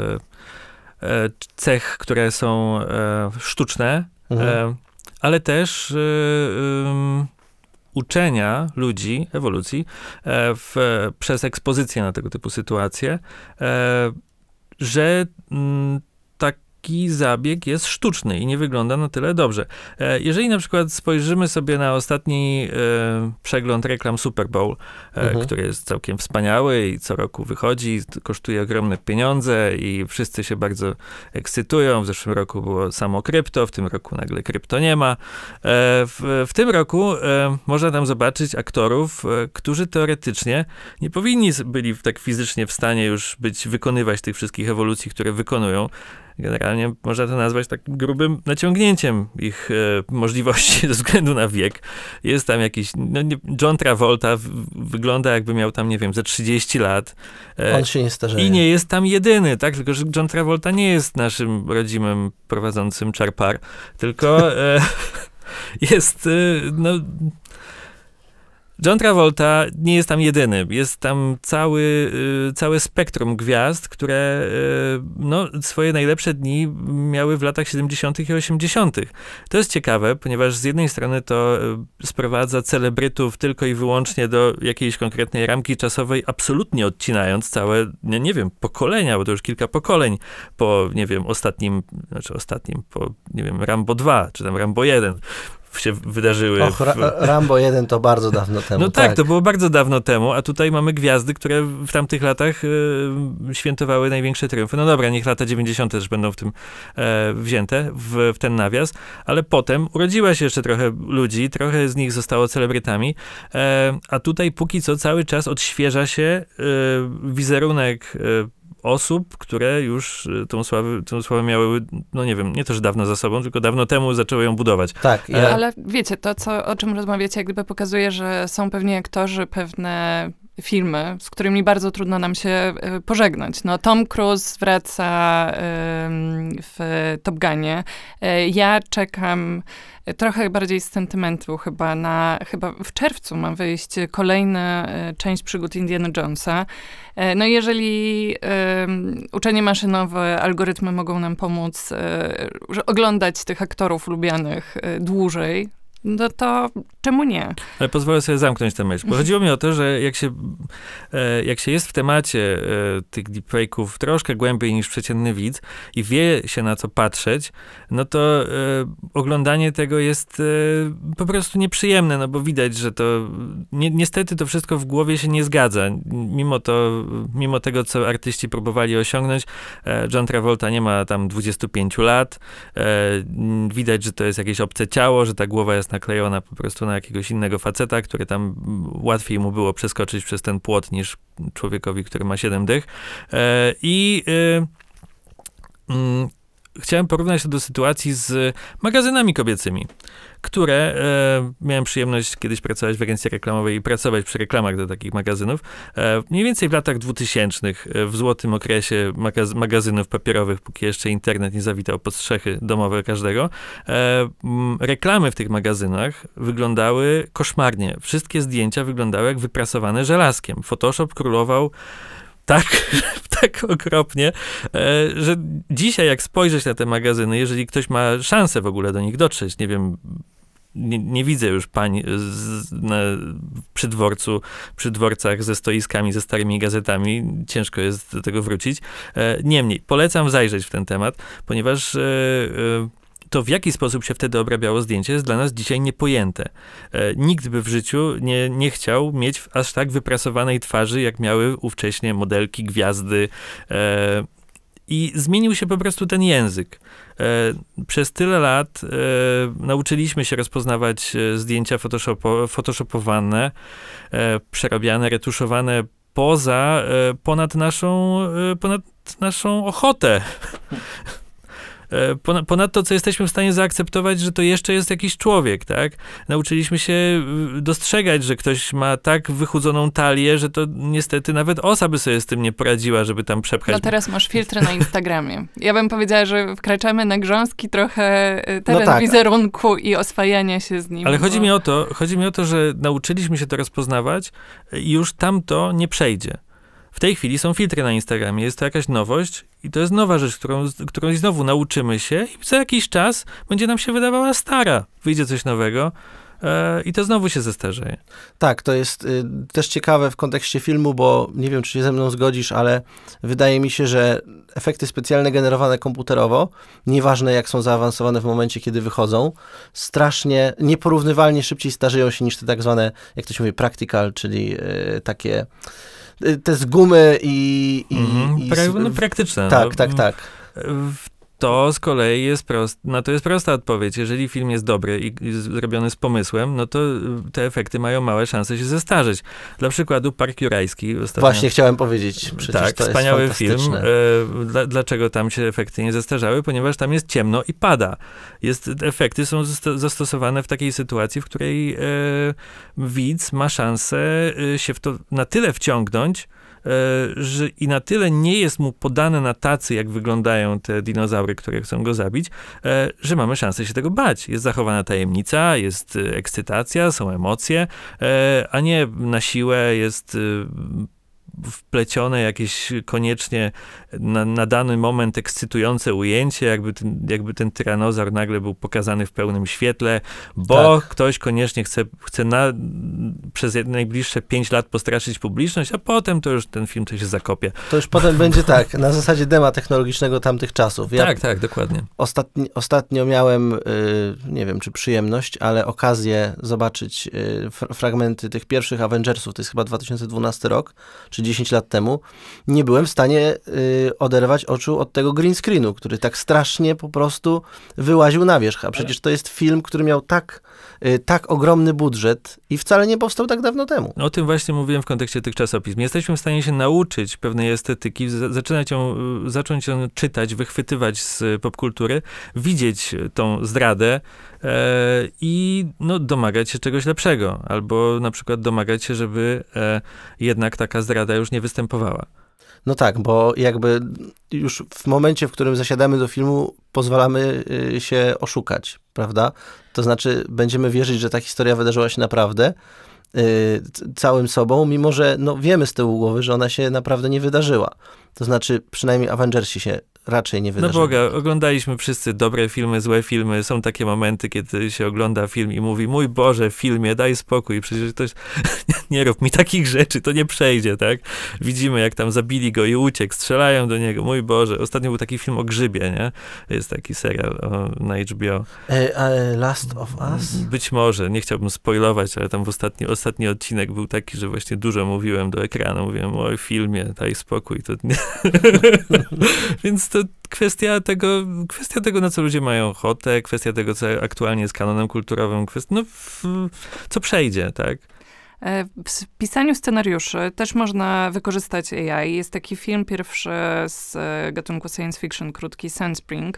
e, cech, które są e, sztuczne, Mhm. e, ale też e, um, uczenia ludzi, ewolucji, e, w, przez ekspozycję na tego typu sytuacje, e, że m, taki zabieg jest sztuczny i nie wygląda na tyle dobrze. E, jeżeli na przykład spojrzymy sobie na ostatni e, przegląd reklam Super Bowl, e, Mhm. który jest całkiem wspaniały i co roku wychodzi, kosztuje ogromne pieniądze i wszyscy się bardzo ekscytują. W zeszłym roku było samo krypto, w tym roku nagle krypto nie ma. E, w, w tym roku e, można tam zobaczyć aktorów, e, którzy teoretycznie nie powinni byli tak fizycznie w stanie już być, wykonywać tych wszystkich ewolucji, które wykonują. Generalnie można to nazwać takim grubym naciągnięciem ich e, możliwości ze względu na wiek. Jest tam jakiś, no nie, John Travolta w, wygląda jakby miał tam, nie wiem, ze trzydzieści lat. E, On się nie starzeje. I nie jest tam jedyny, tak? Tylko, że John Travolta nie jest naszym rodzimym prowadzącym czarpar, tylko e, jest, e, no... John Travolta nie jest tam jedyny. Jest tam cały, y, całe spektrum gwiazd, które y, no, swoje najlepsze dni miały w latach siedemdziesiątych i osiemdziesiątych. To jest ciekawe, ponieważ z jednej strony to y, sprowadza celebrytów tylko i wyłącznie do jakiejś konkretnej ramki czasowej, absolutnie odcinając całe, nie, nie wiem, pokolenia, bo to już kilka pokoleń po, nie wiem, ostatnim, znaczy ostatnim, po, nie wiem, Rambo dwa, czy tam Rambo jeden. Się wydarzyły. Och, Ra- Rambo jeden to bardzo dawno temu. No tak, tak, to było bardzo dawno temu, a tutaj mamy gwiazdy, które w tamtych latach e, świętowały największe triumfy. No dobra, niech lata dziewięćdziesiąte też będą w tym e, wzięte, w, w ten nawias, ale potem urodziła się jeszcze trochę ludzi, trochę z nich zostało celebrytami, e, a tutaj póki co cały czas odświeża się e, wizerunek e, osób, które już tą sławę, tą sławę miały, no nie wiem, nie to, że dawno za sobą, tylko dawno temu zaczęły ją budować. Tak. Ja... Ale wiecie, to, co, o czym rozmawiacie, jak gdyby pokazuje, że są pewni aktorzy, pewne filmy, z którymi bardzo trudno nam się y, pożegnać. No, Tom Cruise wraca y, w Top Gunie. Y, ja czekam trochę bardziej z sentymentu chyba na, chyba w czerwcu ma wyjść kolejna y, część przygód Indiana Jonesa. Y, no jeżeli y, uczenie maszynowe, algorytmy mogą nam pomóc y, oglądać tych aktorów lubianych y, dłużej, no to czemu nie? Ale pozwolę sobie zamknąć tę myśl. Bo chodziło mi o to, że jak się, jak się jest w temacie tych deepfake'ów troszkę głębiej niż przeciętny widz i wie się na co patrzeć, no to oglądanie tego jest po prostu nieprzyjemne, no bo widać, że to ni niestety to wszystko w głowie się nie zgadza. Mimo to, mimo tego, co artyści próbowali osiągnąć, John Travolta nie ma tam dwudziestu pięciu lat. Widać, że to jest jakieś obce ciało, że ta głowa jest naklejona po prostu na jakiegoś innego faceta, który tam łatwiej mu było przeskoczyć przez ten płot niż człowiekowi, który ma siedem dych. E, I e, mm, chciałem porównać to do sytuacji z magazynami kobiecymi, które e, miałem przyjemność kiedyś pracować w agencji reklamowej i pracować przy reklamach do takich magazynów. E, mniej więcej w latach dwutysięcznych, e, w złotym okresie magaz magazynów papierowych, póki jeszcze internet nie zawitał pod strzechy domowe każdego, e, m, reklamy w tych magazynach wyglądały koszmarnie. Wszystkie zdjęcia wyglądały jak wyprasowane żelazkiem. Photoshop królował tak, tak okropnie, że dzisiaj jak spojrzeć na te magazyny, jeżeli ktoś ma szansę w ogóle do nich dotrzeć, nie wiem, nie, nie widzę już pań z, na, przy dworcu, przy dworcach ze stoiskami, ze starymi gazetami, ciężko jest do tego wrócić. Niemniej, polecam zajrzeć w ten temat, ponieważ to, w jaki sposób się wtedy obrabiało zdjęcie, jest dla nas dzisiaj niepojęte. E, nikt by w życiu nie, nie chciał mieć aż tak wyprasowanej twarzy, jak miały ówcześnie modelki, gwiazdy. E, I zmienił się po prostu ten język. E, przez tyle lat e, nauczyliśmy się rozpoznawać zdjęcia photoshopo, photoshopowane, e, przerabiane, retuszowane poza, e, ponad naszą, e, ponad naszą ochotę. Ponadto, co jesteśmy w stanie zaakceptować, że to jeszcze jest jakiś człowiek, tak? Nauczyliśmy się dostrzegać, że ktoś ma tak wychudzoną talię, że to niestety nawet osa by sobie z tym nie poradziła, żeby tam przepchać. No teraz masz filtry na Instagramie. Ja bym powiedziała, że wkraczamy na grząski trochę teren no tak. wizerunku i oswajania się z nim. Ale bo... chodzi mi o to, chodzi mi o to, że nauczyliśmy się to rozpoznawać i już tamto nie przejdzie. W tej chwili są filtry na Instagramie, jest to jakaś nowość i to jest nowa rzecz, którą, którą znowu nauczymy się i za jakiś czas będzie nam się wydawała stara. Wyjdzie coś nowego e, i to znowu się zestarzeje. Tak, to jest y, też ciekawe w kontekście filmu, bo nie wiem, czy się ze mną zgodzisz, ale wydaje mi się, że efekty specjalne generowane komputerowo, nieważne jak są zaawansowane w momencie, kiedy wychodzą, strasznie, nieporównywalnie szybciej starzeją się niż te tak zwane, jak to się mówi, practical, czyli y, takie... te z gumy i... i, mm, i pra, no, praktyczne. Tak, no. tak, tak. To z kolei jest prost, na to jest prosta odpowiedź. Jeżeli film jest dobry i, i zrobiony z pomysłem, no to te efekty mają małe szanse się zestarzeć. Dla przykładu Park Jurajski. Ostatnio, Właśnie chciałem powiedzieć. Przecież tak, to wspaniały jest film. E, dla, dlaczego tam się efekty nie zestarzały? Ponieważ tam jest ciemno i pada. Jest, efekty są zastosowane w takiej sytuacji, w której e, widz ma szansę się w to na tyle wciągnąć, że i na tyle nie jest mu podane na tacy, jak wyglądają te dinozaury, które chcą go zabić, że mamy szansę się tego bać. Jest zachowana tajemnica, jest ekscytacja, są emocje, a nie na siłę jest wplecione jakieś koniecznie na, na dany moment ekscytujące ujęcie, jakby ten, jakby ten tyranozaur nagle był pokazany w pełnym świetle, bo tak. ktoś koniecznie chce, chce na, przez najbliższe pięć lat postraszyć publiczność, a potem to już ten film to się zakopie. To już potem będzie tak, na zasadzie dema technologicznego tamtych czasów. Ja tak, tak, dokładnie. Ostatni, ostatnio miałem, y, nie wiem czy przyjemność, ale okazję zobaczyć y, fragmenty tych pierwszych Avengersów, to jest chyba dwa tysiące dwunasty rok, czyli dziesięć lat temu, nie byłem w stanie y, oderwać oczu od tego green screenu, który tak strasznie po prostu wyłaził na wierzch. A przecież to jest film, który miał tak, y, tak ogromny budżet i wcale nie powstał tak dawno temu. O tym właśnie mówiłem w kontekście tych czasopism. Jesteśmy w stanie się nauczyć pewnej estetyki, z- zaczynać ją, zacząć ją czytać, wychwytywać z popkultury, widzieć tą zdradę e, i no, domagać się czegoś lepszego. Albo na przykład domagać się, żeby e, jednak taka zdrada już nie występowała. No tak, bo jakby już w momencie, w którym zasiadamy do filmu, pozwalamy y, się oszukać, prawda? To znaczy będziemy wierzyć, że ta historia wydarzyła się naprawdę y, c- całym sobą, mimo że no, wiemy z tyłu głowy, że ona się naprawdę nie wydarzyła. To znaczy przynajmniej Avengersi się raczej nie No wydarzyli. Boga, oglądaliśmy wszyscy dobre filmy, złe filmy. Są takie momenty, kiedy się ogląda film i mówi, mój Boże, filmie, daj spokój, przecież to jest... nie rób mi takich rzeczy, to nie przejdzie, tak? Widzimy, jak tam zabili go i uciekł, strzelają do niego, mój Boże. Ostatnio był taki film o grzybie, nie? Jest taki serial o, na H B O. E, e, Last of Us? Być może, nie chciałbym spoilować, ale tam w ostatni, ostatni odcinek był taki, że właśnie dużo mówiłem do ekranu, mówiłem, oj, filmie, daj spokój. To nie... Więc to kwestia tego, kwestia tego, na co ludzie mają ochotę, kwestia tego, co aktualnie jest kanonem kulturowym, kwestia, no, w, co przejdzie, tak? W pisaniu scenariuszy też można wykorzystać A I. Jest taki film pierwszy z gatunku science fiction, krótki, Sandspring,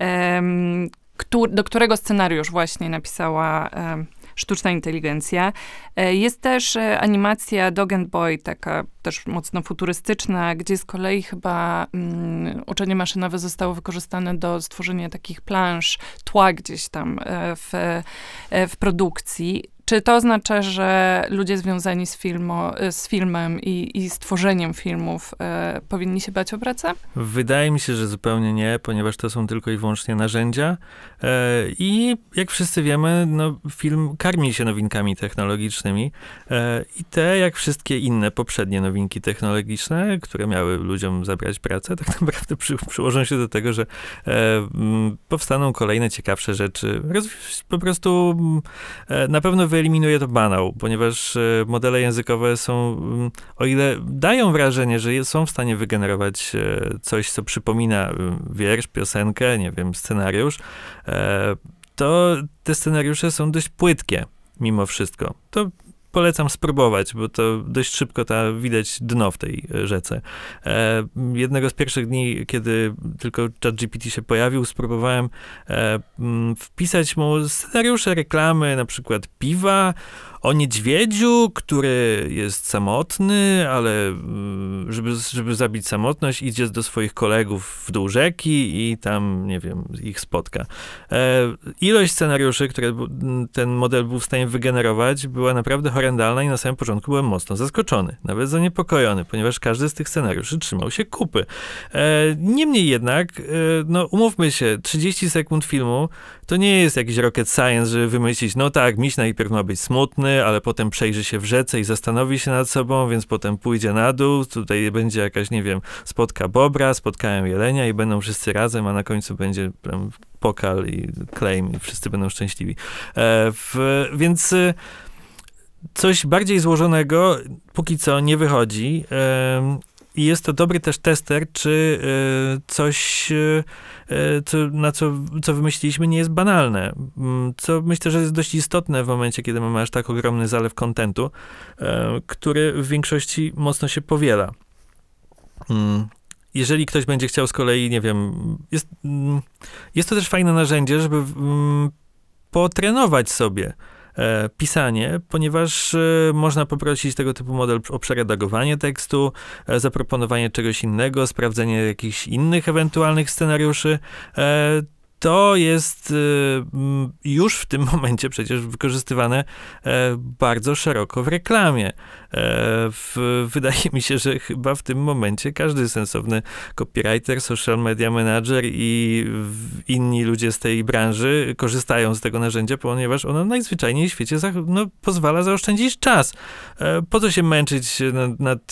em, któr- do którego scenariusz właśnie napisała em, sztuczna inteligencja. E, Jest też e, animacja Dog and Boy, taka też mocno futurystyczna, gdzie z kolei chyba mm, uczenie maszynowe zostało wykorzystane do stworzenia takich plansz, tła gdzieś tam e, w, e, w produkcji. Czy to oznacza, że ludzie związani z, filmo, z filmem i, i stworzeniem filmów e, powinni się bać o pracę? Wydaje mi się, że zupełnie nie, ponieważ to są tylko i wyłącznie narzędzia e, i jak wszyscy wiemy, no, film karmi się nowinkami technologicznymi e, i te, jak wszystkie inne poprzednie nowinki technologiczne, które miały ludziom zabrać pracę, tak naprawdę przy, przyłożą się do tego, że e, m, powstaną kolejne ciekawsze rzeczy. Roz, po prostu e, na pewno wyeliminuje to banał, ponieważ e, modele językowe są, m, o ile dają wrażenie, że je, są w stanie wygenerować e, coś, co przypomina wiersz, piosenkę, nie wiem, scenariusz, e, to te scenariusze są dość płytkie mimo wszystko. To polecam spróbować, bo to dość szybko ta widać dno w tej rzece. E, jednego z pierwszych dni, kiedy tylko ChatGPT się pojawił, spróbowałem e, m, wpisać mu scenariusze reklamy, na przykład piwa, o niedźwiedziu, który jest samotny, ale żeby, żeby zabić samotność, idzie do swoich kolegów w dół rzeki i tam, nie wiem, ich spotka. E, ilość scenariuszy, które ten model był w stanie wygenerować, była naprawdę horrendalna i na samym początku byłem mocno zaskoczony, nawet zaniepokojony, ponieważ każdy z tych scenariuszy trzymał się kupy. E, niemniej jednak, e, no umówmy się, trzydzieści sekund filmu to nie jest jakiś rocket science, żeby wymyślić, no tak, miś najpierw ma być smutny, ale potem przejrzy się w rzece i zastanowi się nad sobą, więc potem pójdzie na dół, tutaj będzie jakaś, nie wiem, spotka bobra, spotkają jelenia i będą wszyscy razem, a na końcu będzie tam pokal i claim i wszyscy będą szczęśliwi. E, w, więc e, coś bardziej złożonego póki co nie wychodzi. E, I jest to dobry też tester, czy y, coś, y, co, na co, co wymyśliliśmy, nie jest banalne. Co myślę, że jest dość istotne w momencie, kiedy mamy aż tak ogromny zalew kontentu, y, który w większości mocno się powiela. Y, jeżeli ktoś będzie chciał z kolei, nie wiem, jest, y, jest to też fajne narzędzie, żeby y, potrenować sobie E, pisanie, ponieważ e, można poprosić tego typu model o przeredagowanie tekstu, e, zaproponowanie czegoś innego, sprawdzenie jakichś innych ewentualnych scenariuszy. E, to jest e, już w tym momencie przecież wykorzystywane e, bardzo szeroko w reklamie. E, w, wydaje mi się, że chyba w tym momencie każdy sensowny copywriter, social media manager i inni ludzie z tej branży korzystają z tego narzędzia, ponieważ ono najzwyczajniej w świecie za, no, pozwala zaoszczędzić czas. E, po co się męczyć nad, nad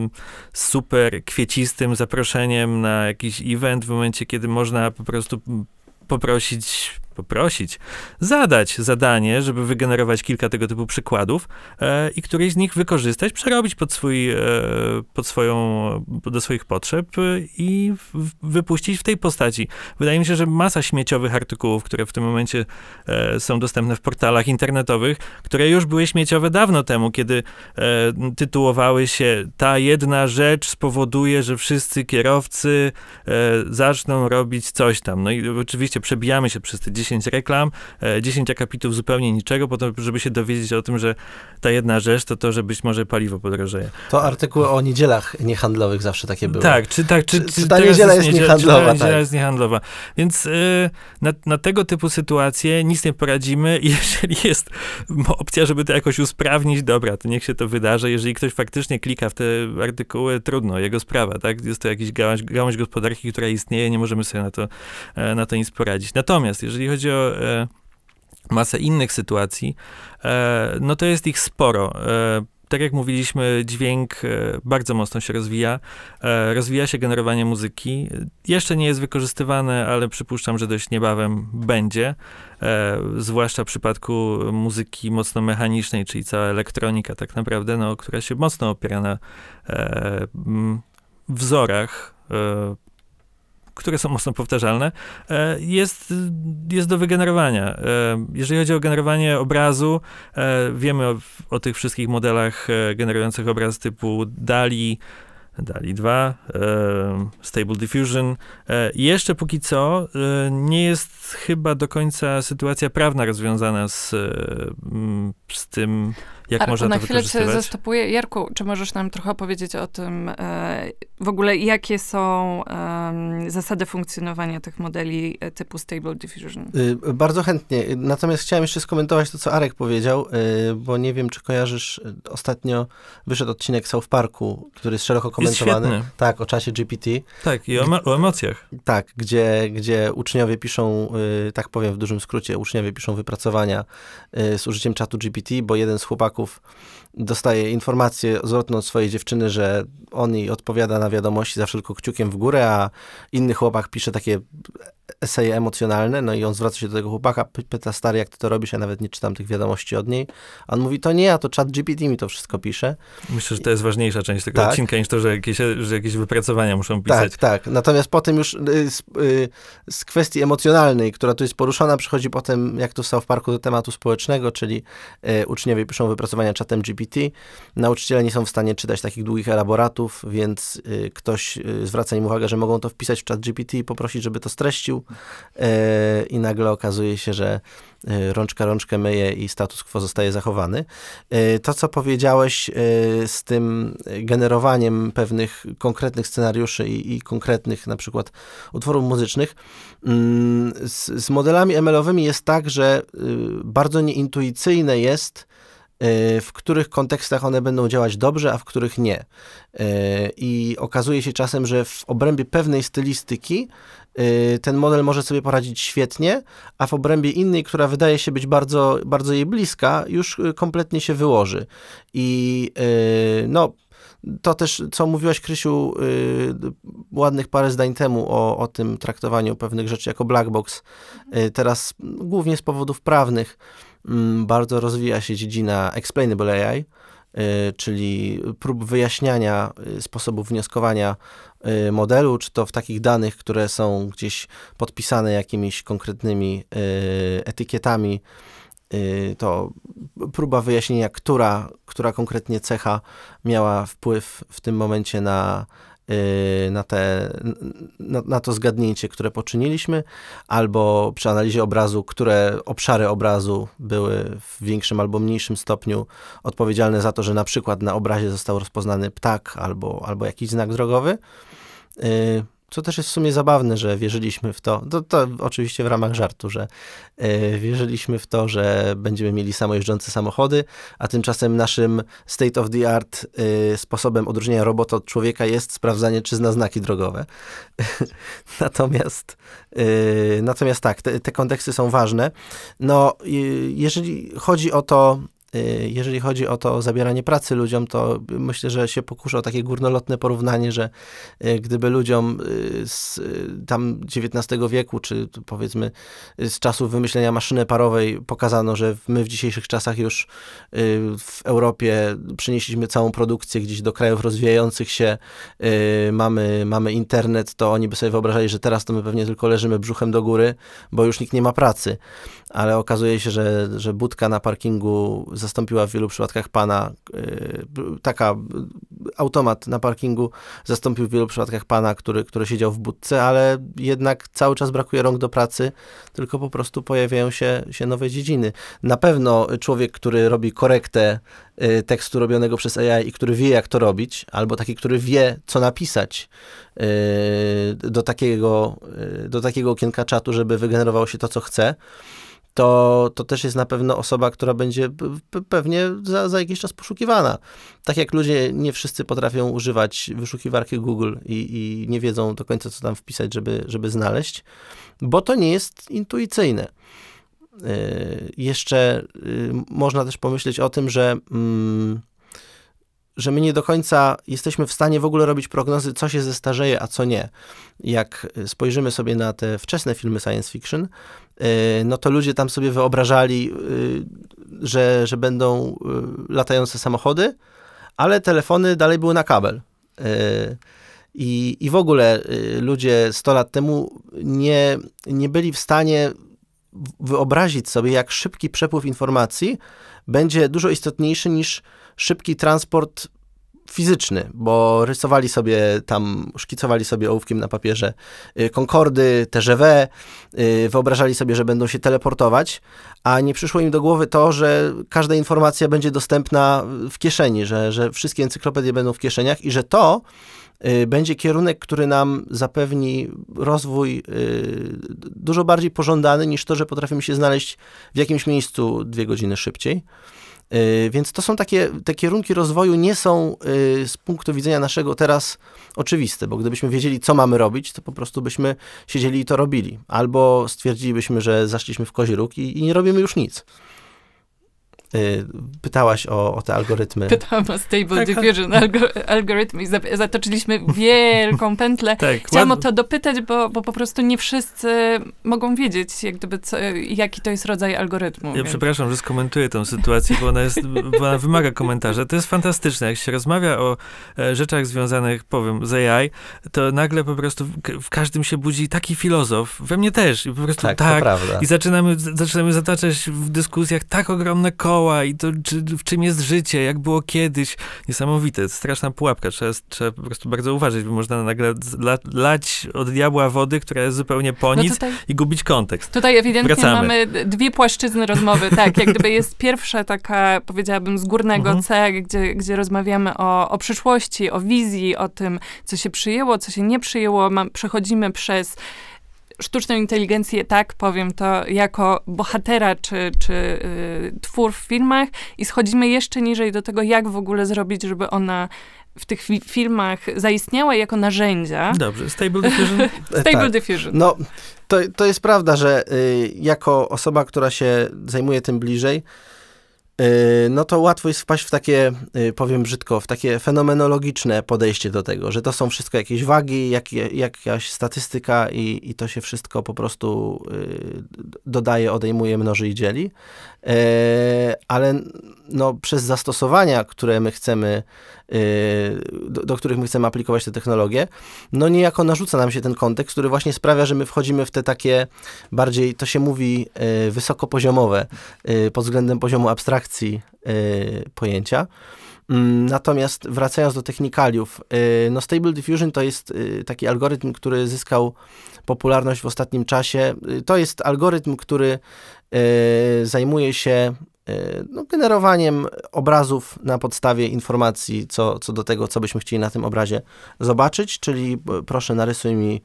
super kwiecistym zaproszeniem na jakiś event w momencie, kiedy można po prostu poprosić poprosić, zadać zadanie, żeby wygenerować kilka tego typu przykładów e, i któryś z nich wykorzystać, przerobić pod swój, e, pod swoją, do swoich potrzeb e, i w, wypuścić w tej postaci. Wydaje mi się, że masa śmieciowych artykułów, które w tym momencie e, są dostępne w portalach internetowych, które już były śmieciowe dawno temu, kiedy e, tytułowały się ta jedna rzecz spowoduje, że wszyscy kierowcy e, zaczną robić coś tam. No i oczywiście przebijamy się przez te dziesięć reklam, e, dziesięć akapitów zupełnie niczego, po to, żeby się dowiedzieć o tym, że ta jedna rzecz to to, że być może paliwo podrożeje. To artykuły o niedzielach niehandlowych zawsze takie były. Tak, czy tak, czy, czy, czy ta niedziela jest niedziela, niehandlowa. Czy ta niedziela tak. jest niehandlowa. Więc y, na, na tego typu sytuacje nic nie poradzimy. Jeżeli jest opcja, żeby to jakoś usprawnić, dobra, to niech się to wydarzy. Jeżeli ktoś faktycznie klika w te artykuły, trudno, jego sprawa, tak? Jest to jakaś gałąź, gałąź gospodarki, która istnieje, nie możemy sobie na to, na to nic poradzić. Natomiast, jeżeli chodzi o e, masę innych sytuacji, e, no to jest ich sporo. E, Tak jak mówiliśmy, dźwięk bardzo mocno się rozwija. Rozwija się generowanie muzyki. Jeszcze nie jest wykorzystywane, ale przypuszczam, że dość niebawem będzie. Zwłaszcza w przypadku muzyki mocno mechanicznej, czyli cała elektronika tak naprawdę, no, która się mocno opiera na wzorach, które są mocno powtarzalne, jest, jest do wygenerowania. Jeżeli chodzi o generowanie obrazu, wiemy o, o tych wszystkich modelach generujących obraz typu DALL-E, DALL-E dwa, Stable Diffusion. I jeszcze póki co nie jest chyba do końca sytuacja prawna rozwiązana z, z tym, jak Arku, można na to chwilę wykorzystywać. cię zastopuję. Jarku, czy możesz nam trochę opowiedzieć o tym, e, w ogóle jakie są e, zasady funkcjonowania tych modeli typu Stable Diffusion? Y, bardzo chętnie. Natomiast chciałem jeszcze skomentować to, co Arek powiedział, y, bo nie wiem, czy kojarzysz, ostatnio wyszedł odcinek South Parku, który jest szeroko komentowany. Jest świetny. Tak, o czasie G P T. Tak, i o, o emocjach. Tak, gdzie, gdzie uczniowie piszą, y, tak powiem w dużym skrócie, uczniowie piszą wypracowania y, z użyciem czatu G P T, bo jeden z chłopaków dostaje informację zwrotną od swojej dziewczyny, że on jej odpowiada na wiadomości zawsze tylko kciukiem w górę, a inny chłopak pisze takie eseje emocjonalne, no i on zwraca się do tego chłopaka, pyta, stary, jak ty to robisz, ja nawet nie czytam tych wiadomości od niej. A on mówi, to nie ja, to czat G P T mi to wszystko pisze. Myślę, że to jest ważniejsza część tego tak. odcinka niż to, że jakieś, że jakieś wypracowania muszą pisać. Tak, tak. Natomiast potem już y, z, y, z kwestii emocjonalnej, która tu jest poruszona, przychodzi potem, jak tu w South Parku, do tematu społecznego, czyli y, uczniowie piszą wypracowania czatem G P T. Nauczyciele nie są w stanie czytać takich długich elaboratów, więc y, ktoś y, zwraca im uwagę, że mogą to wpisać w czat G P T i poprosić, żeby to streścił. Y, I nagle okazuje się, że y, rączka rączkę myje i status quo zostaje zachowany. Y, to, co powiedziałeś y, z tym generowaniem pewnych konkretnych scenariuszy i, i konkretnych na przykład utworów muzycznych, y, z, z modelami em el-owymi jest tak, że y, bardzo nieintuicyjne jest, y, w których kontekstach one będą działać dobrze, a w których nie. Y, I okazuje się czasem, że w obrębie pewnej stylistyki ten model może sobie poradzić świetnie, a w obrębie innej, która wydaje się być bardzo, bardzo jej bliska, już kompletnie się wyłoży. I no, to też, co mówiłaś, Krysiu, ładnych parę zdań temu o, o tym traktowaniu pewnych rzeczy jako black box, teraz głównie z powodów prawnych bardzo rozwija się dziedzina explainable A I, czyli prób wyjaśniania sposobów wnioskowania modelu, czy to w takich danych, które są gdzieś podpisane jakimiś konkretnymi etykietami, to próba wyjaśnienia, która, która konkretnie cecha miała wpływ w tym momencie na na, te, na, na to zgadnięcie, które poczyniliśmy, albo przy analizie obrazu, które obszary obrazu były w większym albo mniejszym stopniu odpowiedzialne za to, że na przykład na obrazie został rozpoznany ptak albo, albo jakiś znak drogowy. Co też jest w sumie zabawne, że wierzyliśmy w to, to, to oczywiście w ramach żartu, że y, wierzyliśmy w to, że będziemy mieli samojeżdżące samochody, a tymczasem naszym state of the art y, sposobem odróżnienia robota od człowieka jest sprawdzanie, czy zna znaki drogowe. natomiast, y, natomiast tak, te, te konteksty są ważne. No, y, jeżeli chodzi o to, jeżeli chodzi o to zabieranie pracy ludziom, to myślę, że się pokuszę o takie górnolotne porównanie, że gdyby ludziom z tam dziewiętnastego wieku, czy powiedzmy z czasów wymyślenia maszyny parowej pokazano, że my w dzisiejszych czasach już w Europie przenieśliśmy całą produkcję gdzieś do krajów rozwijających się, mamy, mamy internet, to oni by sobie wyobrażali, że teraz to my pewnie tylko leżymy brzuchem do góry, bo już nikt nie ma pracy. Ale okazuje się, że, że budka na parkingu zastąpiła w wielu przypadkach pana, taka automat na parkingu zastąpił w wielu przypadkach pana, który, który siedział w budce, ale jednak cały czas brakuje rąk do pracy, tylko po prostu pojawiają się, się nowe dziedziny. Na pewno człowiek, który robi korektę tekstu robionego przez A I i który wie, jak to robić, albo taki, który wie, co napisać do takiego, do takiego okienka czatu, żeby wygenerowało się to, co chce, to, to też jest na pewno osoba, która będzie pewnie za, za jakiś czas poszukiwana. Tak jak ludzie nie wszyscy potrafią używać wyszukiwarki Google i, i nie wiedzą do końca, co tam wpisać, żeby, żeby znaleźć, bo to nie jest intuicyjne. Yy, jeszcze yy, można też pomyśleć o tym, że, yy, że my nie do końca jesteśmy w stanie w ogóle robić prognozy, co się zestarzeje, a co nie. Jak spojrzymy sobie na te wczesne filmy science fiction, yy, no to ludzie tam sobie wyobrażali, yy, że, że będą yy, latające samochody, ale telefony dalej były na kabel. Yy, i, I w ogóle yy, ludzie sto lat temu nie, nie byli w stanie wyobrazić sobie, jak szybki przepływ informacji będzie dużo istotniejszy niż szybki transport fizyczny, bo rysowali sobie tam, szkicowali sobie ołówkiem na papierze Concordy, T G V, wyobrażali sobie, że będą się teleportować, a nie przyszło im do głowy to, że każda informacja będzie dostępna w kieszeni, że, że wszystkie encyklopedie będą w kieszeniach i że to będzie kierunek, który nam zapewni rozwój dużo bardziej pożądany niż to, że potrafimy się znaleźć w jakimś miejscu dwie godziny szybciej. Więc to są takie, te kierunki rozwoju nie są z punktu widzenia naszego teraz oczywiste, bo gdybyśmy wiedzieli, co mamy robić, to po prostu byśmy siedzieli i to robili. Albo stwierdzilibyśmy, że zaszliśmy w kozi róg i, i nie robimy już nic. Pytałaś o, o te algorytmy. Pytałam o Stable Diffusion, algo- algorytmy i zatoczyliśmy wielką pętlę. Tak, Chciałam ład... o to dopytać, bo, bo po prostu nie wszyscy mogą wiedzieć, jak gdyby co, jaki to jest rodzaj algorytmu. Ja więc. przepraszam, że skomentuję tę sytuację, bo ona, jest, bo ona wymaga komentarza. To jest fantastyczne. Jak się rozmawia o e, rzeczach związanych, powiem, z A I, to nagle po prostu w, w każdym się budzi taki filozof, we mnie też. I po prostu tak, tak. To prawda. I zaczynamy, zaczynamy zataczać w dyskusjach tak ogromne koła, i to czy, w czym jest życie, jak było kiedyś. Niesamowite, straszna pułapka. Trzeba, trzeba po prostu bardzo uważać, bo można nagle la, lać od diabła wody, która jest zupełnie po nic no tutaj, i gubić kontekst. Tutaj ewidentnie Wracamy. mamy dwie płaszczyzny rozmowy, tak, jak gdyby jest pierwsza taka, powiedziałabym, z górnego mhm. C, gdzie, gdzie rozmawiamy o, o przyszłości, o wizji, o tym, co się przyjęło, co się nie przyjęło. Ma, przechodzimy przez sztuczną inteligencję, tak powiem to, jako bohatera czy, czy y, twór w filmach i schodzimy jeszcze niżej do tego, jak w ogóle zrobić, żeby ona w tych fi- filmach zaistniała jako narzędzia. Dobrze, Stable Diffusion. Stable tak. Diffusion. No, to, to jest prawda, że y, jako osoba, która się zajmuje tym bliżej, no to łatwo jest wpaść w takie, powiem brzydko, w takie fenomenologiczne podejście do tego, że to są wszystko jakieś wagi, jak, jakaś statystyka i, i to się wszystko po prostu dodaje, odejmuje, mnoży i dzieli. Ale no, przez zastosowania, które my chcemy, do, do których my chcemy aplikować te technologie, no niejako narzuca nam się ten kontekst, który właśnie sprawia, że my wchodzimy w te takie bardziej, to się mówi, wysokopoziomowe pod względem poziomu abstrakcji pojęcia. Natomiast wracając do technikaliów, no Stable Diffusion to jest taki algorytm, który zyskał popularność w ostatnim czasie. To jest algorytm, który zajmuje się no, generowaniem obrazów na podstawie informacji co, co do tego, co byśmy chcieli na tym obrazie zobaczyć, czyli proszę narysuj mi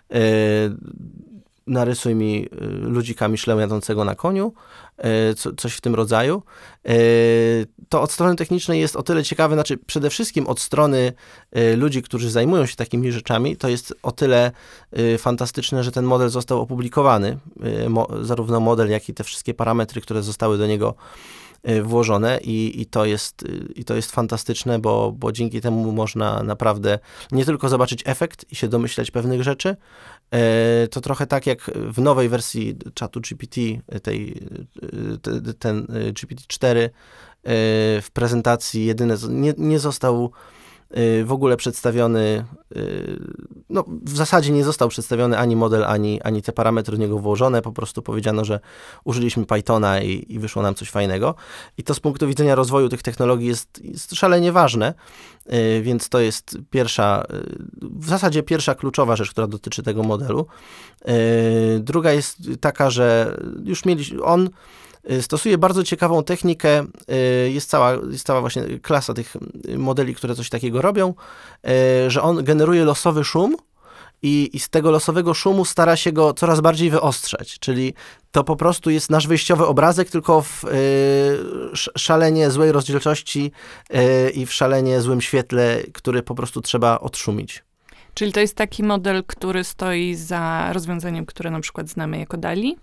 narysuj mi ludzika Michelin jadącego na koniu, co, coś w tym rodzaju. To od strony technicznej jest o tyle ciekawe, znaczy przede wszystkim od strony ludzi, którzy zajmują się takimi rzeczami, to jest o tyle fantastyczne, że ten model został opublikowany, zarówno model, jak i te wszystkie parametry, które zostały do niego włożone i, i, to, jest, i to jest fantastyczne, bo, bo dzięki temu można naprawdę nie tylko zobaczyć efekt i się domyśleć pewnych rzeczy, to trochę tak jak w nowej wersji czatu G P T, tej, ten G P T cztery w prezentacji jedyne nie, nie został w ogóle przedstawiony, no w zasadzie nie został przedstawiony ani model, ani, ani te parametry do niego włożone, po prostu powiedziano, że użyliśmy Pythona i, i wyszło nam coś fajnego. I to z punktu widzenia rozwoju tych technologii jest, jest szalenie ważne, więc to jest pierwsza, w zasadzie pierwsza kluczowa rzecz, która dotyczy tego modelu. Druga jest taka, że już mieliśmy, on stosuje bardzo ciekawą technikę, jest cała, jest cała właśnie klasa tych modeli, które coś takiego robią, że on generuje losowy szum i, i z tego losowego szumu stara się go coraz bardziej wyostrzać, czyli to po prostu jest nasz wyjściowy obrazek, tylko w szalenie złej rozdzielczości i w szalenie złym świetle, który po prostu trzeba odszumić. Czyli to jest taki model, który stoi za rozwiązaniem, które na przykład znamy jako DALL-E?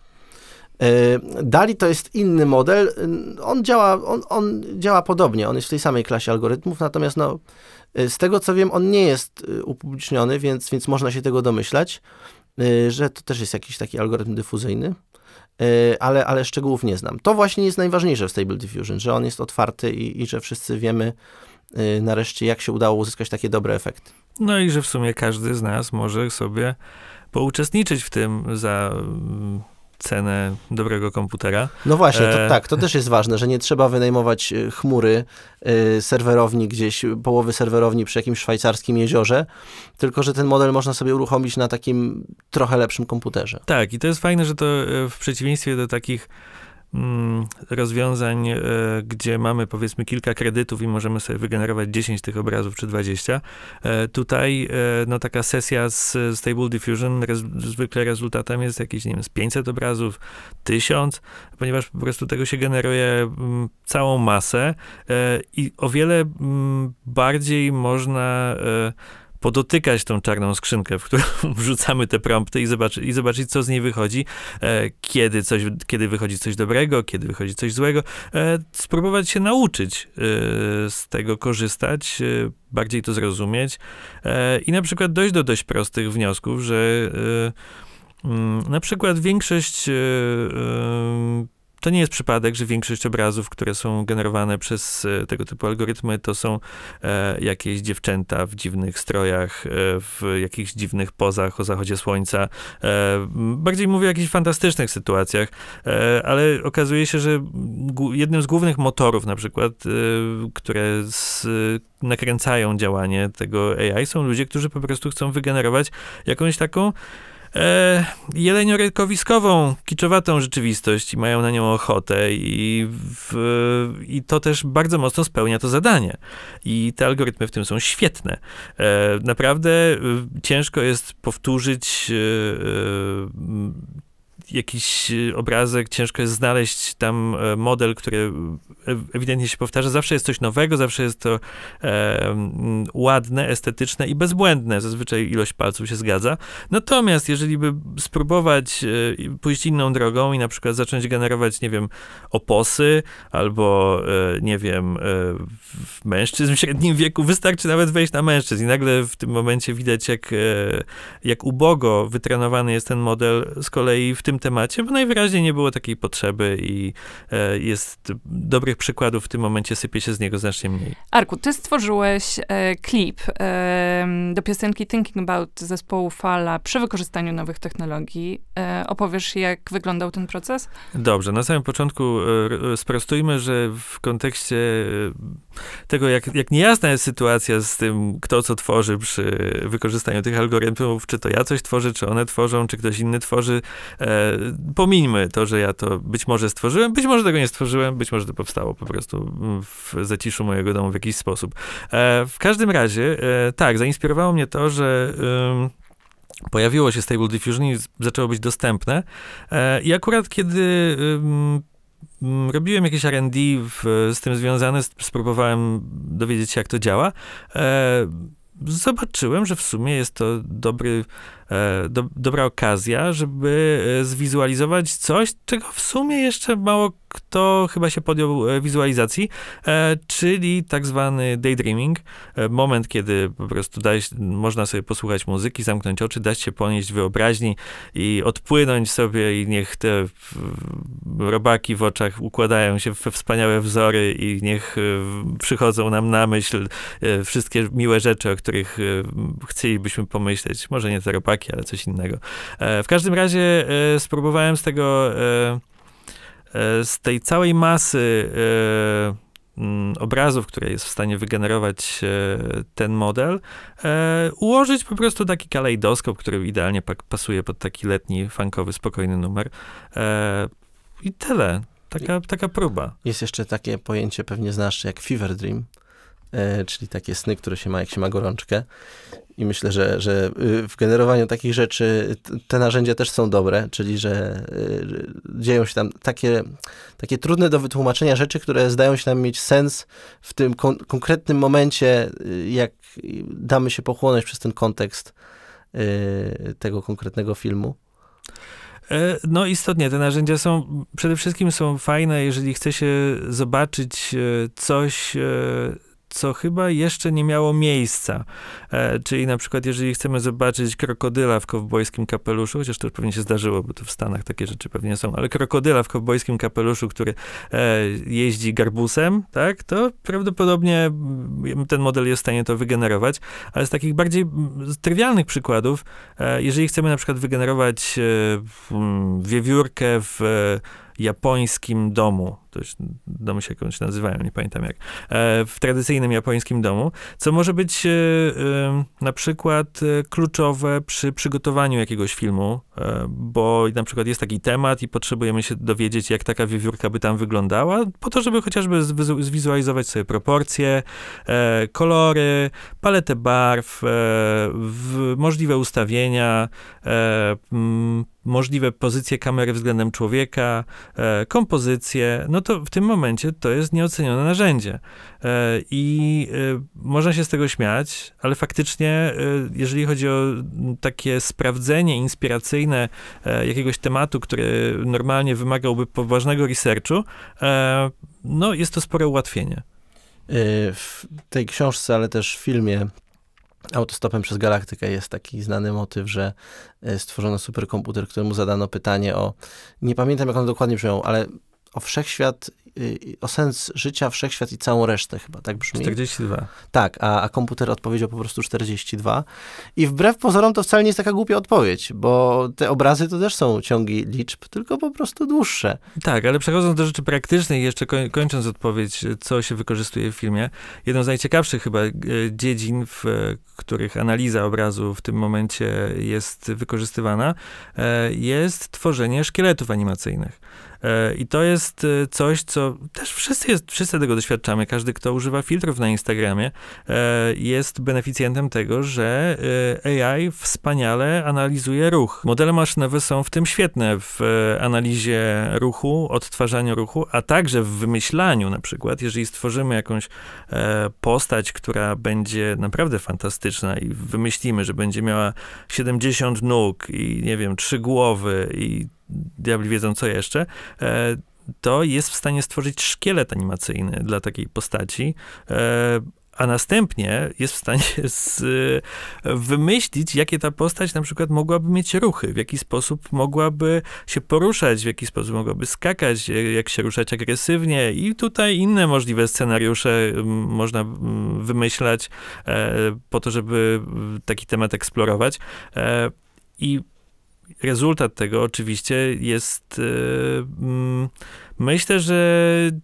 DALL-E to jest inny model. On działa, on, on działa podobnie. On jest w tej samej klasie algorytmów, natomiast no, z tego co wiem, on nie jest upubliczniony, więc, więc można się tego domyślać, że to też jest jakiś taki algorytm dyfuzyjny, ale, ale szczegółów nie znam. To właśnie jest najważniejsze w Stable Diffusion, że on jest otwarty i, i że wszyscy wiemy nareszcie, jak się udało uzyskać takie dobre efekty. No i że w sumie każdy z nas może sobie pouczestniczyć w tym za cenę dobrego komputera. No właśnie, to, e... tak, to też jest ważne, że nie trzeba wynajmować chmury y, serwerowni gdzieś, połowy serwerowni przy jakimś szwajcarskim jeziorze, tylko że ten model można sobie uruchomić na takim trochę lepszym komputerze. Tak, i to jest fajne, że to w przeciwieństwie do takich rozwiązań, gdzie mamy powiedzmy kilka kredytów i możemy sobie wygenerować dziesięć tych obrazów czy dwadzieścia. Tutaj no taka sesja z Stable Diffusion rez, zwykle rezultatem jest jakieś, nie wiem, z pięćset obrazów, tysiąc, ponieważ po prostu tego się generuje całą masę i o wiele bardziej można podotykać tą czarną skrzynkę, w którą wrzucamy te prompty i, zobaczy, i zobaczyć, co z niej wychodzi, e, kiedy, coś, kiedy wychodzi coś dobrego, kiedy wychodzi coś złego. E, spróbować się nauczyć e, z tego korzystać, e, bardziej to zrozumieć e, i na przykład dojść do dość prostych wniosków, że e, m, na przykład większość e, e, to nie jest przypadek, że większość obrazów, które są generowane przez tego typu algorytmy, to są e, jakieś dziewczęta w dziwnych strojach, e, w jakichś dziwnych pozach o zachodzie słońca. E, bardziej mówię o jakichś fantastycznych sytuacjach, e, ale okazuje się, że gu, jednym z głównych motorów na przykład, e, które z, nakręcają działanie tego A I, są ludzie, którzy po prostu chcą wygenerować jakąś taką E, jeleniorykowiskową, kiczowatą rzeczywistość i mają na nią ochotę i, w, i to też bardzo mocno spełnia to zadanie. I te algorytmy w tym są świetne. E, naprawdę e, ciężko jest powtórzyć e, e, jakiś obrazek, ciężko jest znaleźć tam model, który ewidentnie się powtarza. Zawsze jest coś nowego, zawsze jest to e, ładne, estetyczne i bezbłędne. Zazwyczaj ilość palców się zgadza. Natomiast jeżeli by spróbować e, pójść inną drogą i na przykład zacząć generować, nie wiem, oposy albo, e, nie wiem, e, mężczyzn w średnim wieku, wystarczy nawet wejść na mężczyzn i nagle w tym momencie widać, jak, e, jak ubogo wytrenowany jest ten model z kolei w tym temacie, bo najwyraźniej nie było takiej potrzeby i e, jest dobrych przykładów w tym momencie, sypie się z niego znacznie mniej. Arku, ty stworzyłeś e, klip e, do piosenki Thinking About zespołu Fala przy wykorzystaniu nowych technologii. E, opowiesz, jak wyglądał ten proces? Dobrze, na samym początku e, sprostujmy, że w kontekście tego, jak, jak niejasna jest sytuacja z tym, kto co tworzy przy wykorzystaniu tych algorytmów, czy to ja coś tworzę, czy one tworzą, czy ktoś inny tworzy, e, pomińmy to, że ja to być może stworzyłem, być może tego nie stworzyłem, być może to powstało po prostu w zaciszu mojego domu w jakiś sposób. E, w każdym razie, e, tak, zainspirowało mnie to, że e, pojawiło się Stable Diffusion i zaczęło być dostępne. E, I akurat kiedy e, robiłem jakieś R and D w, z tym związane, spróbowałem dowiedzieć się, jak to działa. E, Zobaczyłem, że w sumie jest to dobry, e, do, dobra okazja, żeby zwizualizować coś, czego w sumie jeszcze mało kto chyba się podjął e, wizualizacji, e, czyli tak zwany daydreaming, e, moment, kiedy po prostu dać, można sobie posłuchać muzyki, zamknąć oczy, dać się ponieść wyobraźni i odpłynąć sobie i niech te robaki w oczach układają się we wspaniałe wzory i niech e, przychodzą nam na myśl e, wszystkie miłe rzeczy, o których e, chcielibyśmy pomyśleć. Może nie te robaki, ale coś innego. E, w każdym razie e, spróbowałem z tego e, z tej całej masy e, m, obrazów, które jest w stanie wygenerować e, ten model, e, ułożyć po prostu taki kalejdoskop, który idealnie pak, pasuje pod taki letni, funkowy, spokojny numer. E, I tyle. Taka, taka próba. Jest jeszcze takie pojęcie, pewnie znasz, jak fever dream, e, czyli takie sny, które się ma, jak się ma gorączkę. I myślę, że, że w generowaniu takich rzeczy te narzędzia też są dobre, czyli że dzieją się tam takie, takie trudne do wytłumaczenia rzeczy, które zdają się nam mieć sens w tym kon- konkretnym momencie, jak damy się pochłonąć przez ten kontekst tego konkretnego filmu. No istotnie, te narzędzia są, przede wszystkim są fajne, jeżeli chce się zobaczyć coś, co chyba jeszcze nie miało miejsca. E, czyli na przykład, jeżeli chcemy zobaczyć krokodyla w kowbojskim kapeluszu, chociaż to już pewnie się zdarzyło, bo to w Stanach takie rzeczy pewnie są, ale krokodyla w kowbojskim kapeluszu, który e, jeździ garbusem, tak, to prawdopodobnie ten model jest w stanie to wygenerować. Ale z takich bardziej trywialnych przykładów, e, jeżeli chcemy na przykład wygenerować e, wiewiórkę w japońskim domu, to już domy się jakąś nazywają, nie pamiętam jak, e, w tradycyjnym japońskim domu, co może być e, e, na przykład e, kluczowe przy przygotowaniu jakiegoś filmu, e, bo na przykład jest taki temat i potrzebujemy się dowiedzieć, jak taka wiewiórka by tam wyglądała, po to, żeby chociażby zwizu- zwizualizować sobie proporcje, e, kolory, paletę barw, e, w, możliwe ustawienia, e, m, możliwe pozycje kamery względem człowieka, e, kompozycję, no to w tym momencie to jest nieocenione narzędzie. E, I e, można się z tego śmiać, ale faktycznie, e, jeżeli chodzi o takie sprawdzenie inspiracyjne e, jakiegoś tematu, który normalnie wymagałby poważnego researchu, e, no jest to spore ułatwienie. W tej książce, ale też w filmie Autostopem przez Galaktykę jest taki znany motyw, że stworzono superkomputer, któremu zadano pytanie o, nie pamiętam jak on dokładnie brzmiał, ale o wszechświat, o sens życia, wszechświat i całą resztę chyba, tak brzmi? czterdzieści dwa. Tak, a, a komputer odpowiedział po prostu czterdzieści dwa. I wbrew pozorom to wcale nie jest taka głupia odpowiedź, bo te obrazy to też są ciągi liczb, tylko po prostu dłuższe. Tak, ale przechodząc do rzeczy praktycznych, jeszcze koń, kończąc odpowiedź, co się wykorzystuje w filmie, jedną z najciekawszych chyba dziedzin, w których analiza obrazu w tym momencie jest wykorzystywana, jest tworzenie szkieletów animacyjnych. I to jest coś, co też wszyscy, jest, wszyscy tego doświadczamy. Każdy, kto używa filtrów na Instagramie, jest beneficjentem tego, że A I wspaniale analizuje ruch. Modele maszynowe są w tym świetne, w analizie ruchu, odtwarzaniu ruchu, a także w wymyślaniu na przykład. Jeżeli stworzymy jakąś postać, która będzie naprawdę fantastyczna i wymyślimy, że będzie miała siedemdziesiąt nóg i nie wiem, trzy głowy i diabli wiedzą co jeszcze, to jest w stanie stworzyć szkielet animacyjny dla takiej postaci, a następnie jest w stanie z, wymyślić, jakie ta postać na przykład mogłaby mieć ruchy, w jaki sposób mogłaby się poruszać, w jaki sposób mogłaby skakać, jak się ruszać agresywnie i tutaj inne możliwe scenariusze można wymyślać po to, żeby taki temat eksplorować. I rezultat tego oczywiście jest, yy, myślę, że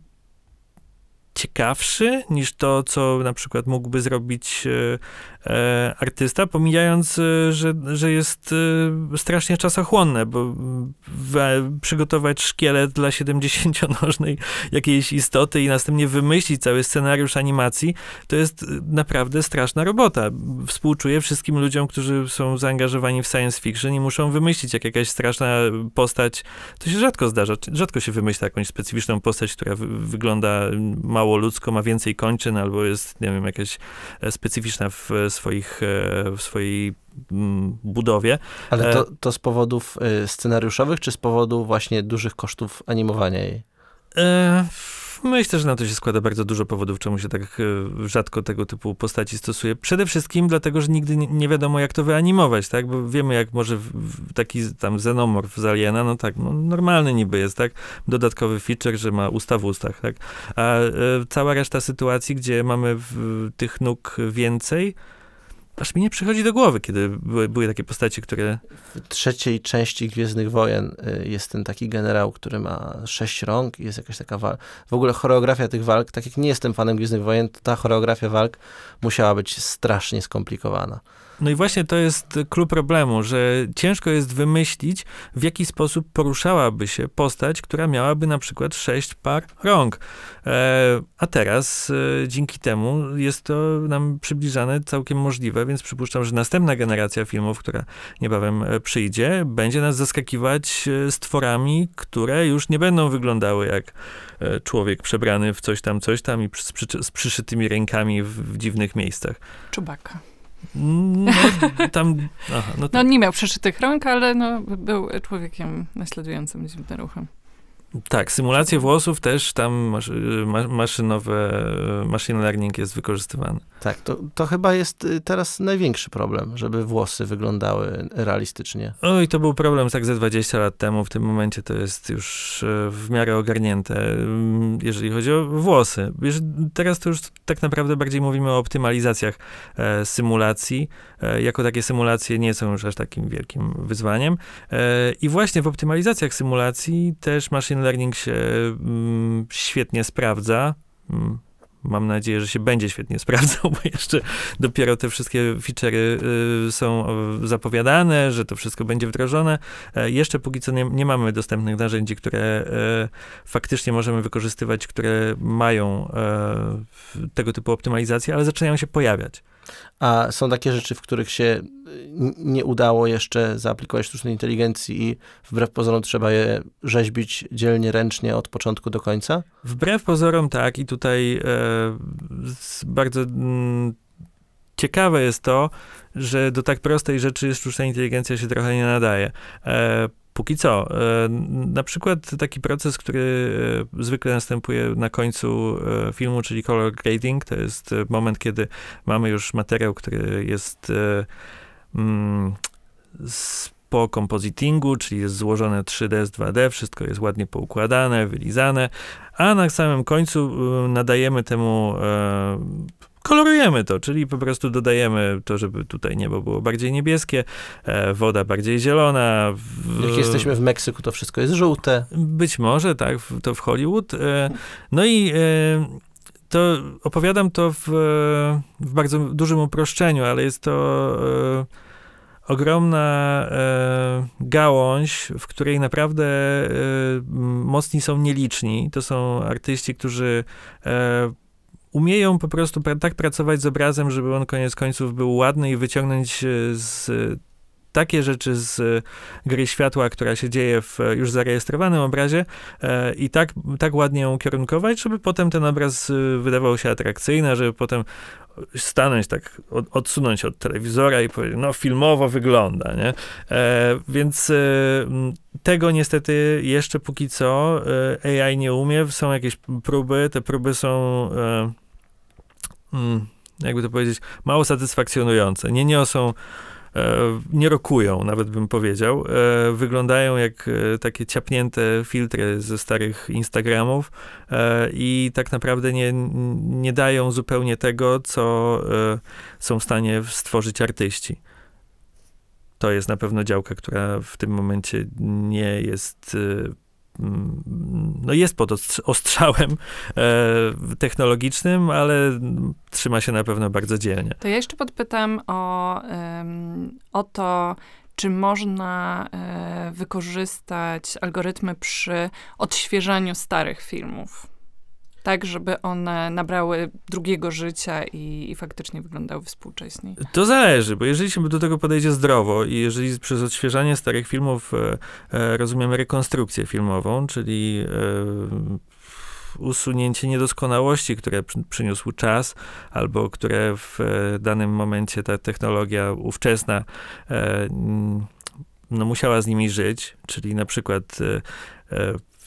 ciekawszy niż to, co na przykład mógłby zrobić e, e, artysta, pomijając, e, że, że jest e, strasznie czasochłonne, bo w, przygotować szkielet dla siedemdziesięcionożnej jakiejś istoty i następnie wymyślić cały scenariusz animacji, to jest naprawdę straszna robota. Współczuję wszystkim ludziom, którzy są zaangażowani w science fiction i muszą wymyślić, jak jakaś straszna postać, to się rzadko zdarza, rzadko się wymyśla jakąś specyficzną postać, która wy, wygląda mało ludzko, ma więcej kończyn, albo jest, nie wiem, jakaś specyficzna w swoich, w swojej budowie. Ale to, to z powodów scenariuszowych, czy z powodu właśnie dużych kosztów animowania jej? E, myślę, że na to się składa bardzo dużo powodów, czemu się tak e, rzadko tego typu postaci stosuje. Przede wszystkim dlatego, że nigdy nie, nie wiadomo, jak to wyanimować, tak? Bo wiemy, jak może w, w taki tam xenomorf z Aliena, no tak, no, normalny niby jest, tak? Dodatkowy feature, że ma usta w ustach, tak? A e, cała reszta sytuacji, gdzie mamy w, tych nóg więcej, aż mi nie przychodzi do głowy, kiedy były, były takie postacie, które... W trzeciej części Gwiezdnych Wojen jest ten taki generał, który ma sześć rąk i jest jakaś taka walka. W ogóle choreografia tych walk, tak jak nie jestem fanem Gwiezdnych Wojen, to ta choreografia walk musiała być strasznie skomplikowana. No i właśnie to jest klucz problemu, że ciężko jest wymyślić, w jaki sposób poruszałaby się postać, która miałaby na przykład sześć par rąk. E, a teraz e, dzięki temu jest to nam przybliżane całkiem możliwe, więc przypuszczam, że następna generacja filmów, która niebawem przyjdzie, będzie nas zaskakiwać stworami, które już nie będą wyglądały jak człowiek przebrany w coś tam, coś tam i z, przy, z przyszytymi rękami w, w dziwnych miejscach. Chewbacca. No, tam, aha, no, no nie miał przeszytych rąk, ale no, był człowiekiem naśladującym dziwne ruchem. Tak, symulacje włosów też tam masz, ma, maszynowe, machine learning jest wykorzystywany. Tak, to, to chyba jest teraz największy problem, żeby włosy wyglądały realistycznie. Oj, to był problem tak ze dwadzieścia lat temu, w tym momencie to jest już w miarę ogarnięte, jeżeli chodzi o włosy. Teraz to już tak naprawdę bardziej mówimy o optymalizacjach e, symulacji. E, jako takie symulacje nie są już aż takim wielkim wyzwaniem. E, I właśnie w optymalizacjach symulacji też machine learning się mm, świetnie sprawdza. Mm. Mam nadzieję, że się będzie świetnie sprawdzał, bo jeszcze dopiero te wszystkie feature'y y, są zapowiadane, że to wszystko będzie wdrożone. E, jeszcze póki co nie, nie mamy dostępnych narzędzi, które e, faktycznie możemy wykorzystywać, które mają e, tego typu optymalizację, ale zaczynają się pojawiać. A są takie rzeczy, w których się nie udało jeszcze zaaplikować sztucznej inteligencji i wbrew pozorom trzeba je rzeźbić dzielnie, ręcznie od początku do końca? Wbrew pozorom tak i tutaj e, bardzo m, ciekawe jest to, że do tak prostej rzeczy sztuczna inteligencja się trochę nie nadaje. E, Póki co. Na przykład taki proces, który zwykle następuje na końcu filmu, czyli color grading, to jest moment, kiedy mamy już materiał, który jest mm, po compositingu, czyli jest złożone trzy D z dwa D, wszystko jest ładnie poukładane, wylizane, a na samym końcu nadajemy temu kolorujemy to, czyli po prostu dodajemy to, żeby tutaj niebo było bardziej niebieskie, e, woda bardziej zielona. W, Jak jesteśmy w Meksyku, to wszystko jest żółte. Być może, tak, w, to w Hollywood. E, no i e, to opowiadam to w, w bardzo dużym uproszczeniu, ale jest to e, ogromna e, gałąź, w której naprawdę e, mocni są nieliczni. To są artyści, którzy e, umieją po prostu pra- tak pracować z obrazem, żeby on koniec końców był ładny i wyciągnąć z, takie rzeczy z gry światła, która się dzieje w już zarejestrowanym obrazie e, i tak, tak ładnie ją ukierunkować, żeby potem ten obraz wydawał się atrakcyjny, żeby potem stanąć tak, od, odsunąć od telewizora i powiedzieć, no filmowo wygląda, nie? E, więc e, tego niestety jeszcze póki co e, A I nie umie. Są jakieś próby, te próby są e, mm, jakby to powiedzieć, mało satysfakcjonujące. Nie niosą nie rokują, nawet bym powiedział. Wyglądają jak takie ciapnięte filtry ze starych Instagramów i tak naprawdę nie, nie dają zupełnie tego, co są w stanie stworzyć artyści. To jest na pewno działka, która w tym momencie nie jest no jest pod ostrzałem e, technologicznym, ale trzyma się na pewno bardzo dzielnie. To ja jeszcze podpytam o, um, o to, czy można e, wykorzystać algorytmy przy odświeżaniu starych filmów, tak żeby one nabrały drugiego życia i, i faktycznie wyglądały współcześniej. To zależy, bo jeżeli się do tego podejdzie zdrowo i jeżeli przez odświeżanie starych filmów e, e, rozumiemy rekonstrukcję filmową, czyli e, usunięcie niedoskonałości, które przy, przyniósł czas, albo które w e, danym momencie ta technologia ówczesna e, no, musiała z nimi żyć, czyli na przykład e, e,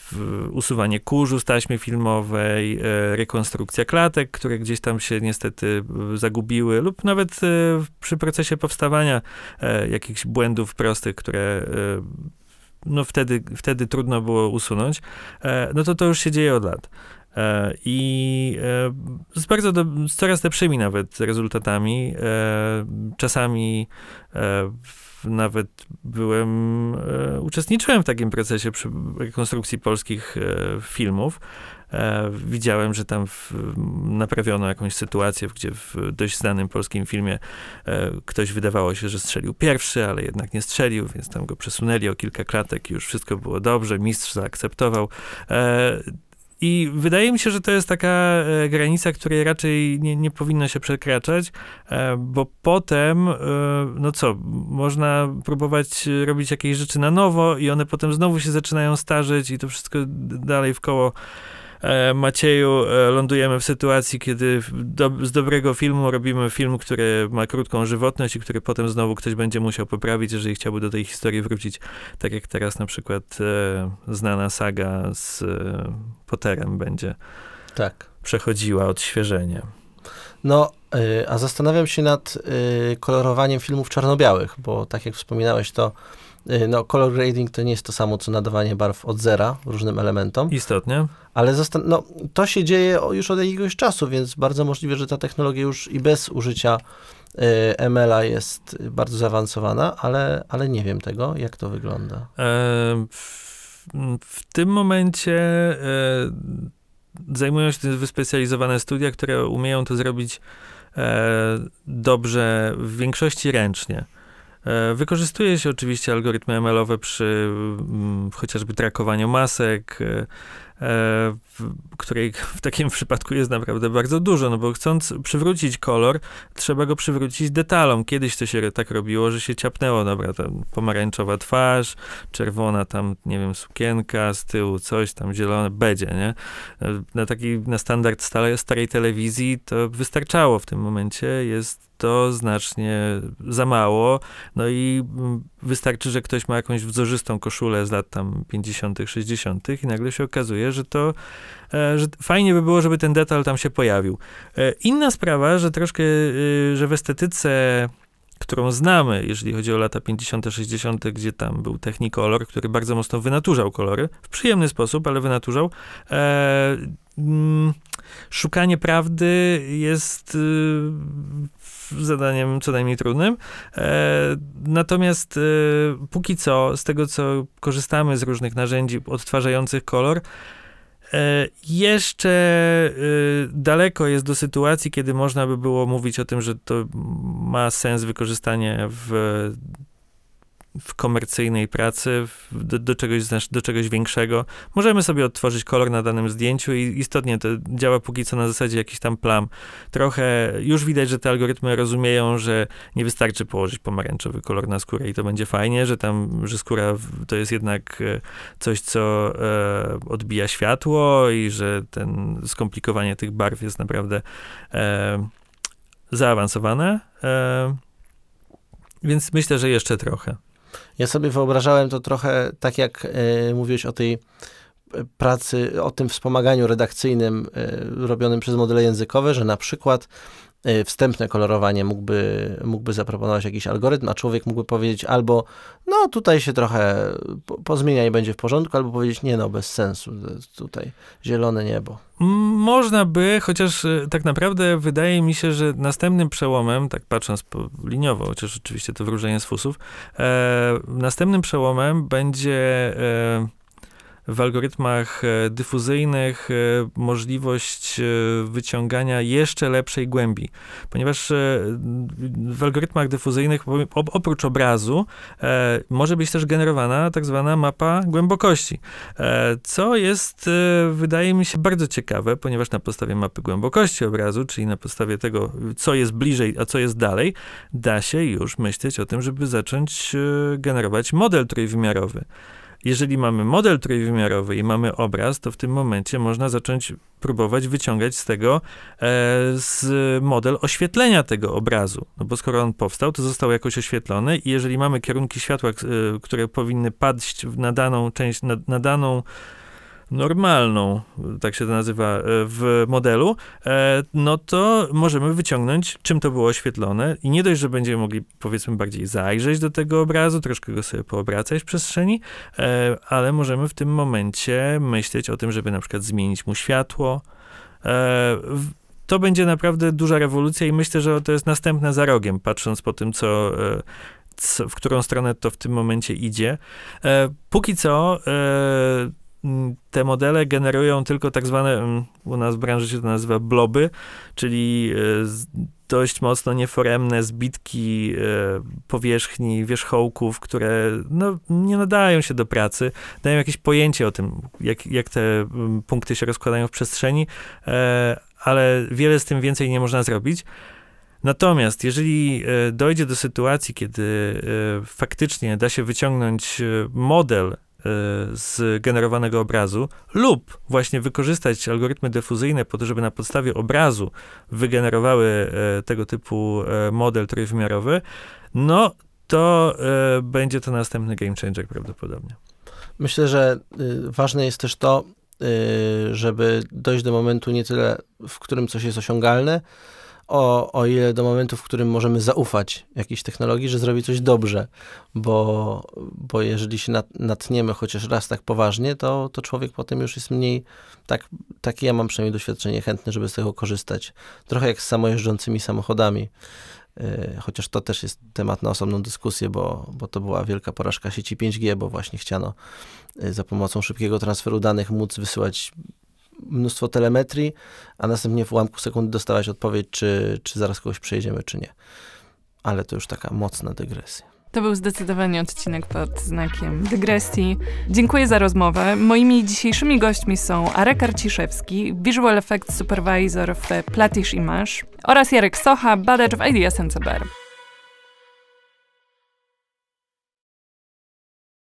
w, usuwanie kurzu z taśmy filmowej, e, rekonstrukcja klatek, które gdzieś tam się niestety zagubiły, lub nawet e, przy procesie powstawania e, jakichś błędów prostych, które e, no wtedy, wtedy trudno było usunąć, e, no to to już się dzieje od lat. E, I e, z bardzo, do, z coraz lepszymi nawet rezultatami. E, czasami e, nawet byłem, e, uczestniczyłem w takim procesie przy rekonstrukcji polskich e, filmów. E, widziałem, że tam w, naprawiono jakąś sytuację, gdzie w dość znanym polskim filmie e, ktoś wydawało się, że strzelił pierwszy, ale jednak nie strzelił, więc tam go przesunęli o kilka klatek i już wszystko było dobrze, mistrz zaakceptował. E, I wydaje mi się, że to jest taka e, granica, której raczej nie, nie powinno się przekraczać, e, bo potem, e, no co, można próbować robić jakieś rzeczy na nowo i one potem znowu się zaczynają starzeć i to wszystko dalej w koło. E, Macieju, e, lądujemy w sytuacji, kiedy do, z dobrego filmu robimy film, który ma krótką żywotność i który potem znowu ktoś będzie musiał poprawić, jeżeli chciałby do tej historii wrócić. Tak jak teraz na przykład e, znana saga z e, Potterem będzie tak. przechodziła odświeżenie. No, y, a zastanawiam się nad y, kolorowaniem filmów czarno-białych, bo tak jak wspominałeś, to y, no, color grading to nie jest to samo, co nadawanie barw od zera różnym elementom. Istotnie. Ale zastan- no, to się dzieje już od jakiegoś czasu, więc bardzo możliwe, że ta technologia już i bez użycia y, M L a jest bardzo zaawansowana, ale, ale nie wiem tego, jak to wygląda. E, w, w tym momencie e, zajmują się tym wyspecjalizowane studia, które umieją to zrobić e, dobrze, w większości ręcznie. E, wykorzystuje się oczywiście algorytmy M L owe przy m, chociażby trakowaniu masek, e, e, w, której w takim przypadku jest naprawdę bardzo dużo, no bo chcąc przywrócić kolor, trzeba go przywrócić detalom. Kiedyś to się tak robiło, że się ciapnęło, dobra, tam pomarańczowa twarz, czerwona tam, nie wiem, sukienka, z tyłu coś tam, zielone, bedzie, nie? Na taki, na standard starej, starej telewizji to wystarczało w tym momencie, jest to znacznie za mało, no i wystarczy, że ktoś ma jakąś wzorzystą koszulę z lat tam pięćdziesiątych, sześćdziesiątych i nagle się okazuje, że to, e, że fajnie by było, żeby ten detal tam się pojawił. E, inna sprawa, że troszkę, e, że w estetyce, którą znamy, jeżeli chodzi o lata pięćdziesiąte, sześćdziesiąte, gdzie tam był Technicolor, który bardzo mocno wynaturzał kolory, w przyjemny sposób, ale wynaturzał, e, mm, szukanie prawdy jest y, zadaniem co najmniej trudnym. E, natomiast e, póki co, z tego co korzystamy z różnych narzędzi odtwarzających kolor, e, jeszcze e, daleko jest do sytuacji, kiedy można by było mówić o tym, że to ma sens wykorzystanie w w komercyjnej pracy, w, do, do, czegoś, do czegoś większego. Możemy sobie odtworzyć kolor na danym zdjęciu i istotnie to działa póki co na zasadzie jakichś tam plam. Trochę już widać, że te algorytmy rozumieją, że nie wystarczy położyć pomarańczowy kolor na skórę i to będzie fajnie, że tam, że skóra to jest jednak coś, co e, odbija światło i że ten skomplikowanie tych barw jest naprawdę e, zaawansowane. E, więc myślę, że jeszcze trochę. Ja sobie wyobrażałem to trochę tak, jak y, mówiłeś o tej pracy, o tym wspomaganiu redakcyjnym y, robionym przez modele językowe, że na przykład y, wstępne kolorowanie mógłby, mógłby zaproponować jakiś algorytm, a człowiek mógłby powiedzieć albo no tutaj się trochę po, pozmienia i będzie w porządku, albo powiedzieć nie no, bez sensu, tutaj zielone niebo. Można by, chociaż tak naprawdę wydaje mi się, że następnym przełomem, tak patrząc po liniowo, chociaż oczywiście to wróżenie z fusów, e, następnym przełomem będzie e, w algorytmach dyfuzyjnych możliwość wyciągania jeszcze lepszej głębi, ponieważ w algorytmach dyfuzyjnych oprócz obrazu może być też generowana tak zwana mapa głębokości, co jest, wydaje mi się, bardzo ciekawe, ponieważ na podstawie mapy głębokości obrazu, czyli na podstawie tego, co jest bliżej, a co jest dalej, da się już myśleć o tym, żeby zacząć generować model trójwymiarowy. Jeżeli mamy model trójwymiarowy i mamy obraz, to w tym momencie można zacząć próbować wyciągać z tego e, z model oświetlenia tego obrazu. No bo skoro on powstał, to został jakoś oświetlony i jeżeli mamy kierunki światła, e, które powinny paść na daną część, na, na daną normalną, tak się to nazywa w modelu, no to możemy wyciągnąć, czym to było oświetlone i nie dość, że będziemy mogli, powiedzmy, bardziej zajrzeć do tego obrazu, troszkę go sobie poobracać w przestrzeni, ale możemy w tym momencie myśleć o tym, żeby na przykład zmienić mu światło. To będzie naprawdę duża rewolucja i myślę, że to jest następne za rogiem, patrząc po tym, co, co w którą stronę to w tym momencie idzie. Póki co te modele generują tylko tak zwane, u nas w branży się to nazywa bloby, czyli dość mocno nieforemne zbitki powierzchni, wierzchołków, które no, nie nadają się do pracy, dają jakieś pojęcie o tym, jak, jak te punkty się rozkładają w przestrzeni, ale wiele z tym więcej nie można zrobić. Natomiast jeżeli dojdzie do sytuacji, kiedy faktycznie da się wyciągnąć model z generowanego obrazu lub właśnie wykorzystać algorytmy dyfuzyjne po to, żeby na podstawie obrazu wygenerowały tego typu model trójwymiarowy, no to będzie to następny game changer prawdopodobnie. Myślę, że ważne jest też to, żeby dojść do momentu nie tyle, w którym coś jest osiągalne, O, o ile do momentu, w którym możemy zaufać jakiejś technologii, że zrobi coś dobrze, bo, bo jeżeli się nat, natniemy chociaż raz tak poważnie, to, to człowiek potem już jest mniej, tak, takie ja mam przynajmniej doświadczenie, chętny, żeby z tego korzystać. Trochę jak z samojeżdżącymi samochodami, yy, chociaż to też jest temat na osobną dyskusję, bo, bo to była wielka porażka sieci pięć G, bo właśnie chciano yy, za pomocą szybkiego transferu danych móc wysyłać mnóstwo telemetrii, a następnie w ułamku sekundy dostawać odpowiedź, czy, czy zaraz kogoś przejedziemy, czy nie. Ale to już taka mocna dygresja. To był zdecydowanie odcinek pod znakiem dygresji. Dziękuję za rozmowę. Moimi dzisiejszymi gośćmi są Arek Arciszewski, Visual Effects Supervisor w Platish Image oraz Jarek Socha, badacz w Ideas N C B R.